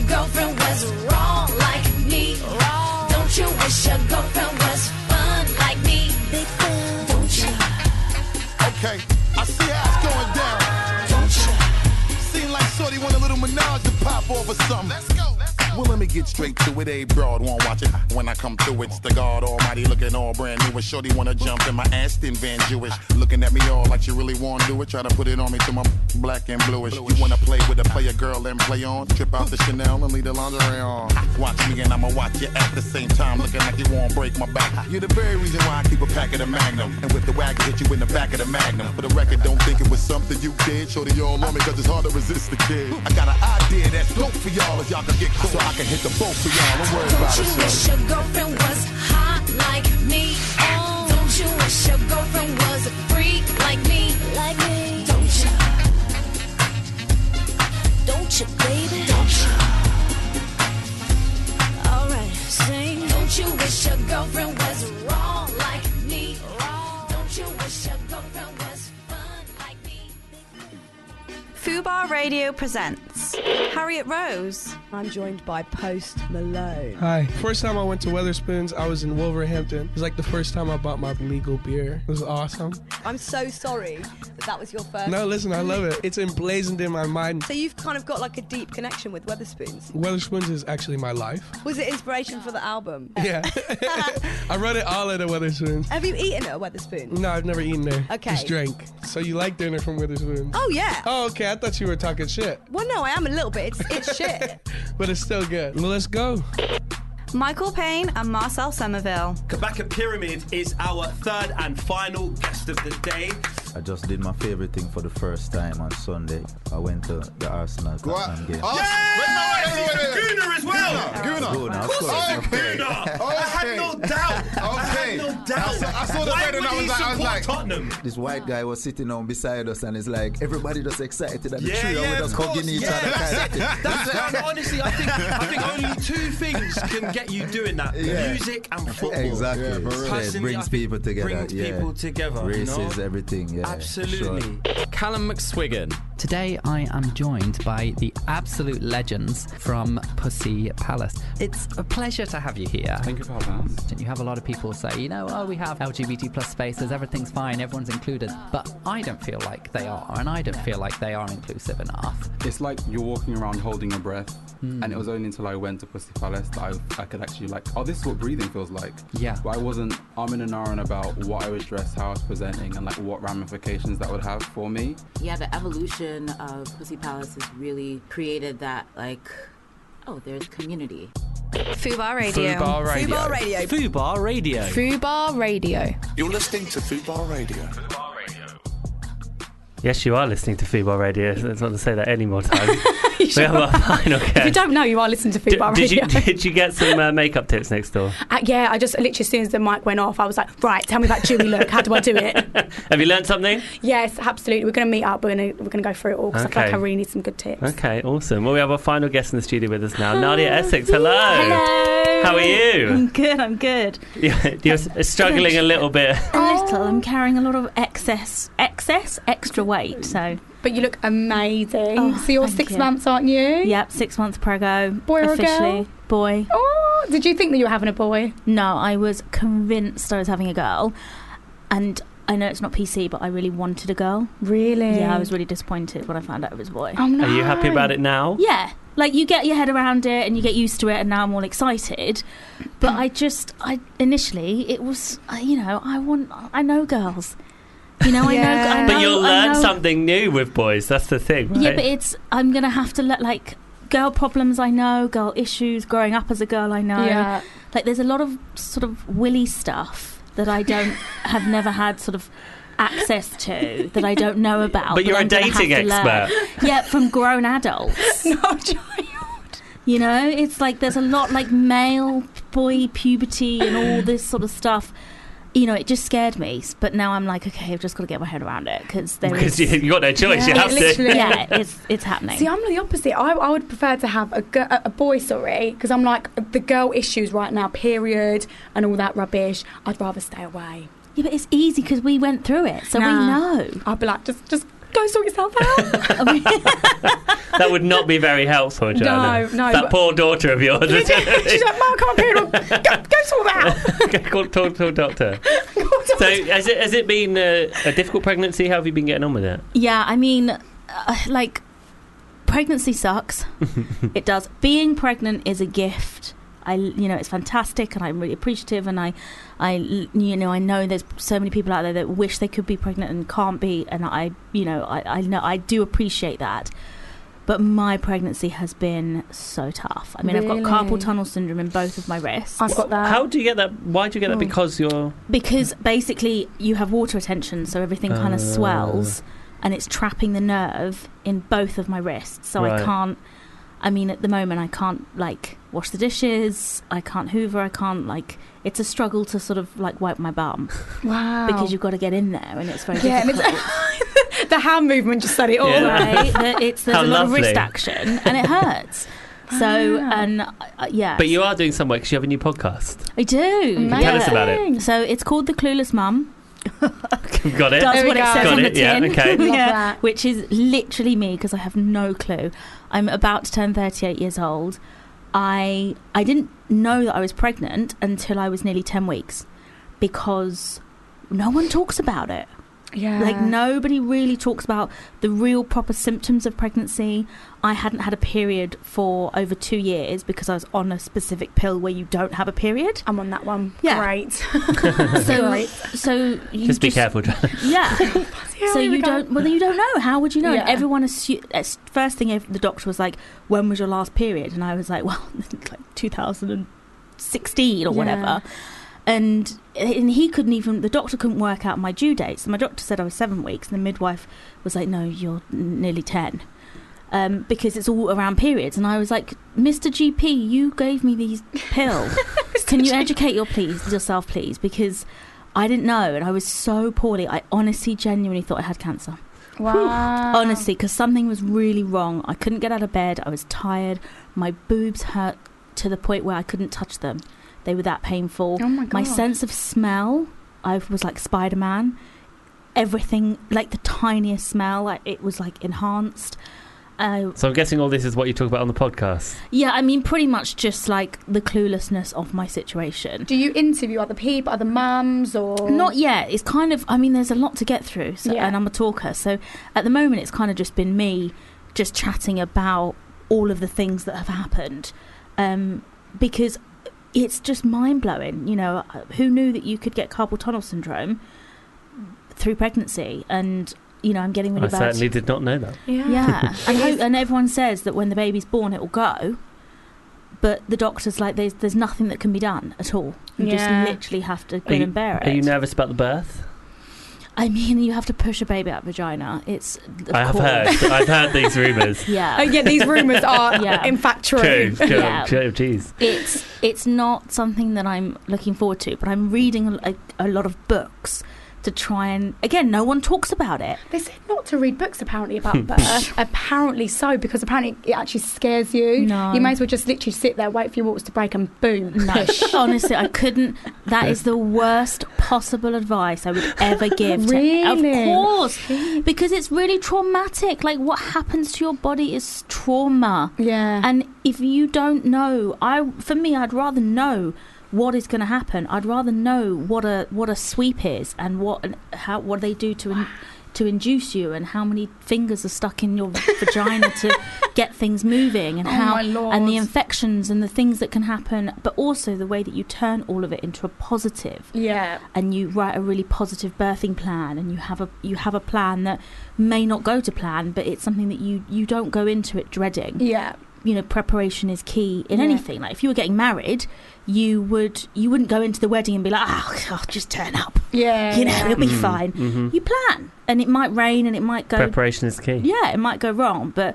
girlfriend was wrong like me? Don't you wish your girlfriend was fun like me? Don't you? Okay, I see how it's going down. Don't you? Seem like Shorty want a little menage to pop off or something. Let's go. Well, let me get straight to it. A broad won't watch it when I come through. It's the God Almighty looking all brand new. And Shorty wanna jump in my Aston Van Jewish, looking at me all like she really wanna do it. Try to put it on me till my black and bluish. You wanna play with a player girl and play on? Trip out the Chanel and leave the lingerie on. Watch me and I'ma watch you at the same time, looking like you won't break my back. You're the very reason why I keep a pack of the Magnum, and with the wagon hit you in the back of the Magnum. For the record, don't think it was something you did. Shorty all on me 'cause it's hard to resist the kid. I got an idea that's dope for y'all if y'all can get close, so I can hit the boat for y'all. Don't worry about it, Don't you wish your girlfriend was hot like me? Don't you wish your girlfriend was a freak like me? Like me? Don't you? Don't you, baby? Don't you? Alright, sing. Don't you wish your girlfriend was wrong like me? Don't you wish your girlfriend was fun like me? Fubar Radio presents Harriet Rose. I'm joined by Post Malone. Hi. First time I went to Weatherspoons, I was in Wolverhampton. It was like the first time I bought my legal beer. It was awesome. I'm so sorry that was your first. No, listen, I love it. It's emblazoned in my mind. So you've kind of got like a deep connection with Weatherspoons. Weatherspoons is actually my life. Was it inspiration for the album? Yeah. I wrote it all at a Weatherspoons. Have you eaten at a Weatherspoons? No, I've never eaten there. Okay. Just drank. So you like dinner from Weatherspoons? Oh, yeah. Oh, okay. I thought you were talking shit. Well, no, I am a little bit. It's shit. But it's still good. Well, let's go. Michael Payne and Marcel Somerville. Kabaka Pyramid is our third and final guest of the day. I just did my favourite thing for the first time on Sunday. I went to the Arsenal Tottenham game. Oh, yeah! Gooner as well! Gooner, of course. Gooner! I had no doubt. Okay. I saw the red and I was like, Tottenham? This white guy was sitting on beside us and it's like, everybody just excited and the Yeah, three yeah, of us of course. hugging each Yeah, other. that's kind of it. That's it. Honestly, I think only two things can get you doing that. Yeah. Music and football. Exactly. Yeah, for real. It Personally, brings I think people together. brings yeah. people together, you Races, know? everything. Yeah, Absolutely. Sure. Callum McSwiggan. Today I am joined by the absolute legends from Pussy Palace. It's a pleasure to have you here. Thank you for having us. You have a lot of people say, we have LGBT plus spaces, everything's fine, everyone's included. But I don't feel like they are, and I don't feel like they are inclusive enough. It's like you're walking around holding your breath, and it was only until I went to Pussy Palace that I could actually this is what breathing feels like. Yeah. But I wasn't arming and ahhing about what I was dressed, how I was presenting, and what ramifications that would have for me. Yeah, the evolution of Pussy Palace has really created that, there's community. Fubar Radio. Fubar Radio. Fubar Radio. Fubar Radio. Fubar Radio. You're listening to Fubar Radio. Yes, you are listening to Fubar Radio. I don't want to say that any more times. We have our final guest. If you don't know, you are listening to Fubar Radio. Did you get some makeup tips next door? Yeah, I just literally, as soon as the mic went off, I was like, right, tell me about Dewy look. How do I do it? Have you learned something? Yes, absolutely. We're going to meet up. We're going to go through it all because I feel like I really need some good tips. Okay, awesome. Well, we have our final guest in the studio with us now, Nadia Essex. Hello. Hello. How are you? I'm good. You're struggling a little bit. A little. I'm carrying a lot of extra weight, so... But you look amazing. Oh, so you're thank 6 you. months, aren't you? Yep, 6 months prego. Boy or officially. girl? Boy. Oh, did you think that you were having a boy? No, I was convinced I was having a girl. And I know it's not PC, but I really wanted a girl. Really? Yeah, I was really disappointed when I found out it was a boy. Oh, no. Are you happy about it now? Yeah. You get your head around it and you get used to it, and now I'm all excited. But initially, it was, I know girls. I know. But you'll learn something new with boys. That's the thing, right? Yeah, but I'm going to have to let, girl problems I know, girl issues, growing up as a girl I know. Yeah. There's a lot of sort of willy stuff that I have never had sort of access to, that I don't know about. But you're a I'm gonna dating have to learn. expert. Yeah, from grown adults. No, child. It's there's a lot male, boy, puberty and all this sort of stuff. It just scared me. But now I'm like, okay, I've just got to get my head around it because you got no choice. You have to. Yeah, it's happening. See, I'm the opposite. I would prefer to have a boy, because I'm like, the girl issues right now, period, and all that rubbish. I'd rather stay away. Yeah, but it's easy because we went through it, so we know. I'd be like, just go sort yourself out. That would not be very helpful, Joanna. No, that poor daughter of yours. She's like, Mum, come up here. Go sort that out. Talk to a doctor. So has it been a difficult pregnancy? How have you been getting on with it? Yeah, I mean, pregnancy sucks. It does. Being pregnant is a gift. It's fantastic, and I'm really appreciative, and I know there's so many people out there that wish they could be pregnant and can't be, and I know I do appreciate that. But my pregnancy has been so tough. I mean, Really? I've got carpal tunnel syndrome in both of my wrists. I've got that. How do you get that? Why do you get that? Because basically you have water retention, so everything kind of swells, and it's trapping the nerve in both of my wrists. So Right. I can't. I mean, at the moment, I can't wash the dishes. I can't hoover. I can't It's a struggle to sort of wipe my bum. Wow. Because you've got to get in there, and it's very Yeah, and difficult. the hand movement just said it all. Right? There's How a lot of lovely. wrist action, and it hurts. So, and yeah. But you are doing some work because you have a new podcast. I do. Tell us about it. So it's called The Clueless Mum. Got it. Does what it says Got on it. the Yeah. tin. Okay. Yeah, which is literally me because I have no clue. I'm about to turn 38 years old. I didn't know that I was pregnant until I was nearly 10 weeks because no one talks about it. Yeah. Nobody really talks about the real proper symptoms of pregnancy. I hadn't had a period for over 2 years because I was on a specific pill where you don't have a period. I'm on that one. Yeah. Great. So you Just be careful, Joanna. Yeah. So you don't know. How would you know? Yeah. And everyone first thing the doctor was like, "When was your last period?" And I was like, "Well, 2016 or whatever." And the doctor couldn't work out my due dates. My doctor said I was 7 weeks, and the midwife was like, "No, you're nearly 10." Because it's all around periods. And I was like, Mr. GP, you gave me these pills. Can you educate yourself, please? Because I didn't know, and I was so poorly. I honestly, genuinely thought I had cancer. Wow. Honestly, because something was really wrong. I couldn't get out of bed. I was tired. My boobs hurt to the point where I couldn't touch them. They were that painful. Oh my God. My sense of smell, I was like Spider-Man. Everything, like the tiniest smell, it was enhanced. So I'm guessing all this is what you talk about on the podcast. Yeah, I mean, pretty much just the cluelessness of my situation. Do you interview other people, other mums, or Not yet. It's kind of, there's a lot to get through, and I'm a talker. So at the moment, it's kind of just been me just chatting about all of the things that have happened, because it's just mind blowing. Who knew that you could get carpal tunnel syndrome through pregnancy? And I'm getting really I bad. certainly did not know that. Yeah. And everyone says that when the baby's born, it will go. But the doctor's like, there's nothing that can be done at all. You just literally have to grin and bear it. Are you nervous about the birth? I mean, you have to push a baby out of vagina. I've heard these rumours. Yeah. Oh, yeah, these rumours are in fact true. Yeah. Jeez. It's not something that I'm looking forward to, but I'm reading a lot of books to try and, again, no one talks about it. They said not to read books apparently about birth. Apparently so, because apparently it actually scares you. No. You may as well just literally sit there, wait for your waters to break, and boom. No, honestly, I couldn't. That is the worst possible advice I would ever give. Really? Of course, because it's really traumatic. What happens to your body is trauma. Yeah. And if you don't know, I'd rather know what is going to happen. I'd rather know what a sweep is and what they do to induce you, and how many fingers are stuck in your vagina to get things moving, and my Lord. and the infections and the things that can happen, but also the way that you turn all of it into a positive. Yeah. And you write a really positive birthing plan, and you have a plan that may not go to plan, but it's something that you don't go into it dreading. Yeah. Preparation is key in anything. If you were getting married, you wouldn't go into the wedding and be like, I'll just turn up. Yeah. It'll be fine. Mm-hmm. You plan, and it might rain, and it might go. Preparation is key. Yeah, it might go wrong, but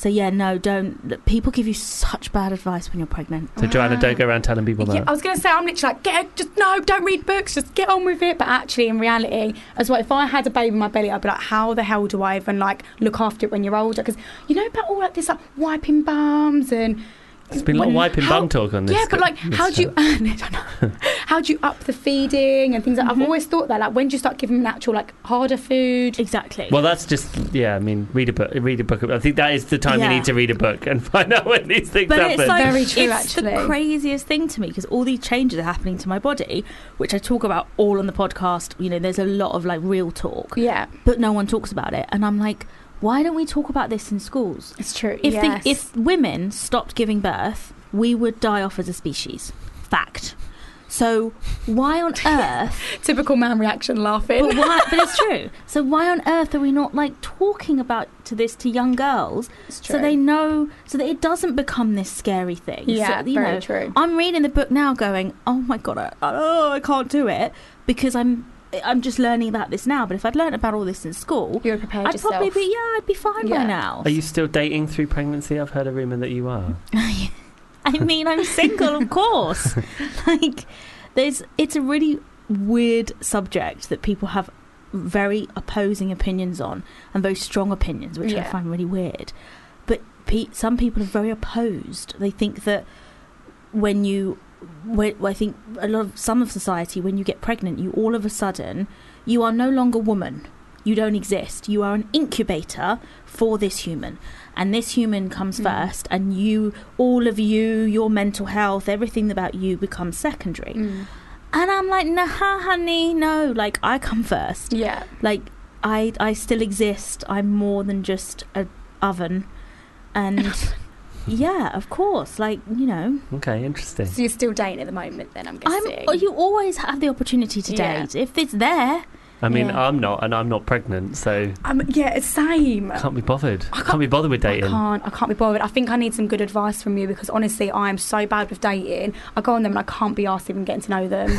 don't. People give you such bad advice when you're pregnant. So Joanna, don't go around telling people that. I was going to say, I'm literally don't read books, just get on with it. But actually, in reality, as well, if I had a baby in my belly, I'd be like, how the hell do I even look after it when you're older? Because you know about all this wiping bums and There's been a lot of wiping bum talk on this. Yeah, but like, how do you? I don't know. How do you up the feeding and things? Like, I've always thought that. Like, when do you start giving them actual like harder food? Exactly. Well, that's just I mean, read a book. Read a book. I think that is the time you need to read a book and find out when these things happen. It's like, very true. It's the craziest thing to me because all these changes are happening to my body, which I talk about all on the podcast. You know, there's a lot of like real talk. Yeah. But no one talks about it, and I'm like, why don't we talk about this in schools? It's true. If women stopped giving birth, we would die off as a species. Fact. So why on earth? Typical man reaction, laughing. But it's true. So why on earth are we not like talking about this to young girls so they know, so that it doesn't become this scary thing? Yeah, so, very true. I'm reading the book now, going, oh my god, I can't do it because I'm just learning about this now. But if I'd learned about all this in school, you were prepared I'd probably be I'd be fine by now. Are you still dating through pregnancy? I've heard a rumour that you are. I mean, I'm single, of course. Like, it's a really weird subject that people have very opposing opinions on and very strong opinions, which I find really weird. But some people are very opposed. They think that I think some of society, when you get pregnant, you all of a sudden, you are no longer woman. You don't exist. You are an incubator for this human. And this human comes first, and all of you, your mental health, everything about you becomes secondary. And I'm like, nah, honey, no. Like, I come first. Yeah. Like, I still exist. I'm more than just an oven. And yeah, of course. Like, you know. Okay, interesting. So you're still dating at the moment then, I'm guessing? You always have the opportunity to date. If it's there. I mean, I'm not, and I'm not pregnant, so... it's same. I can't be bothered. I can't be bothered with dating. I can't be bothered. I think I need some good advice from you because, honestly, I am so bad with dating. I go on them and I can't be asked even getting to know them.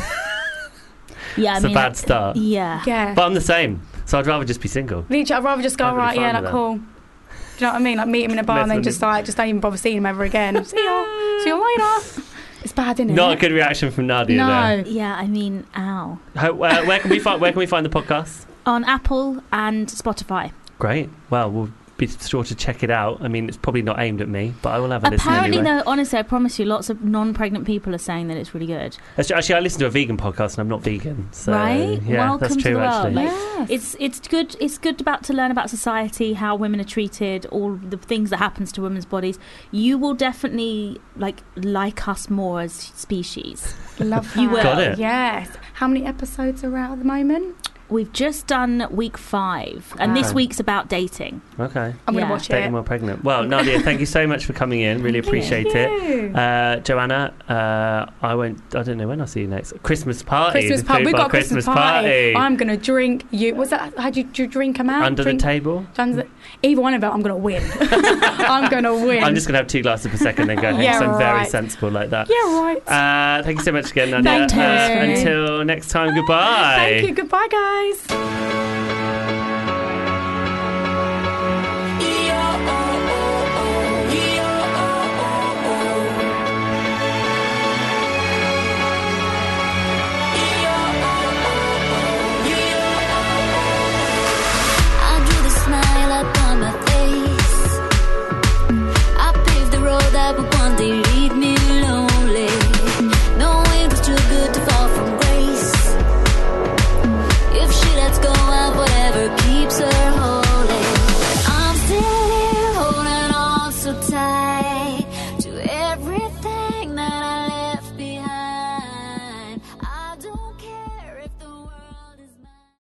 It's a bad start. Yeah. But I'm the same, so I'd rather just be single. Literally, I'd rather just go, right, yeah, like, cool. Do you know what I mean? Like, meet him in a bar and then just don't even bother seeing him ever again. See you later. It's bad, isn't it? Not a good reaction from Nadia. No. There. Yeah, I mean, ow. Where can we find the podcast? On Apple and Spotify. Great. Well, we'll be sure to check it out. I mean, it's probably not aimed at me, but I will have a listen anyway. Apparently, though, honestly, I promise you, lots of non-pregnant people are saying that it's really good. Actually, I listen to a vegan podcast, and I'm not vegan. So, right? Yeah, Welcome that's true, to the world. actually. Like, it's good. It's good to learn about society, how women are treated, all the things that happens to women's bodies. You will definitely like us more as species. Love that. You will. Got it. Yes. How many episodes are out at the moment? We've just done week 5, and this week's about dating. Okay. I'm going to watch Dating it. while pregnant. Well, Nadia, thank you so much for coming in. Really appreciate it. Joanna, I don't know when I'll see you next. Christmas party. We've got a Christmas party. I'm going to drink you. What's that? How do you drink them out? Under the table? Either one of them, I'm going to win. I'm going to win. I'm just going to have 2 glasses per second and go home. Yeah, I'm very right. sensible like that. Yeah, right. Thank you so much again, Nadia. Thank you. Until next time, goodbye. Thank you. Goodbye, guys.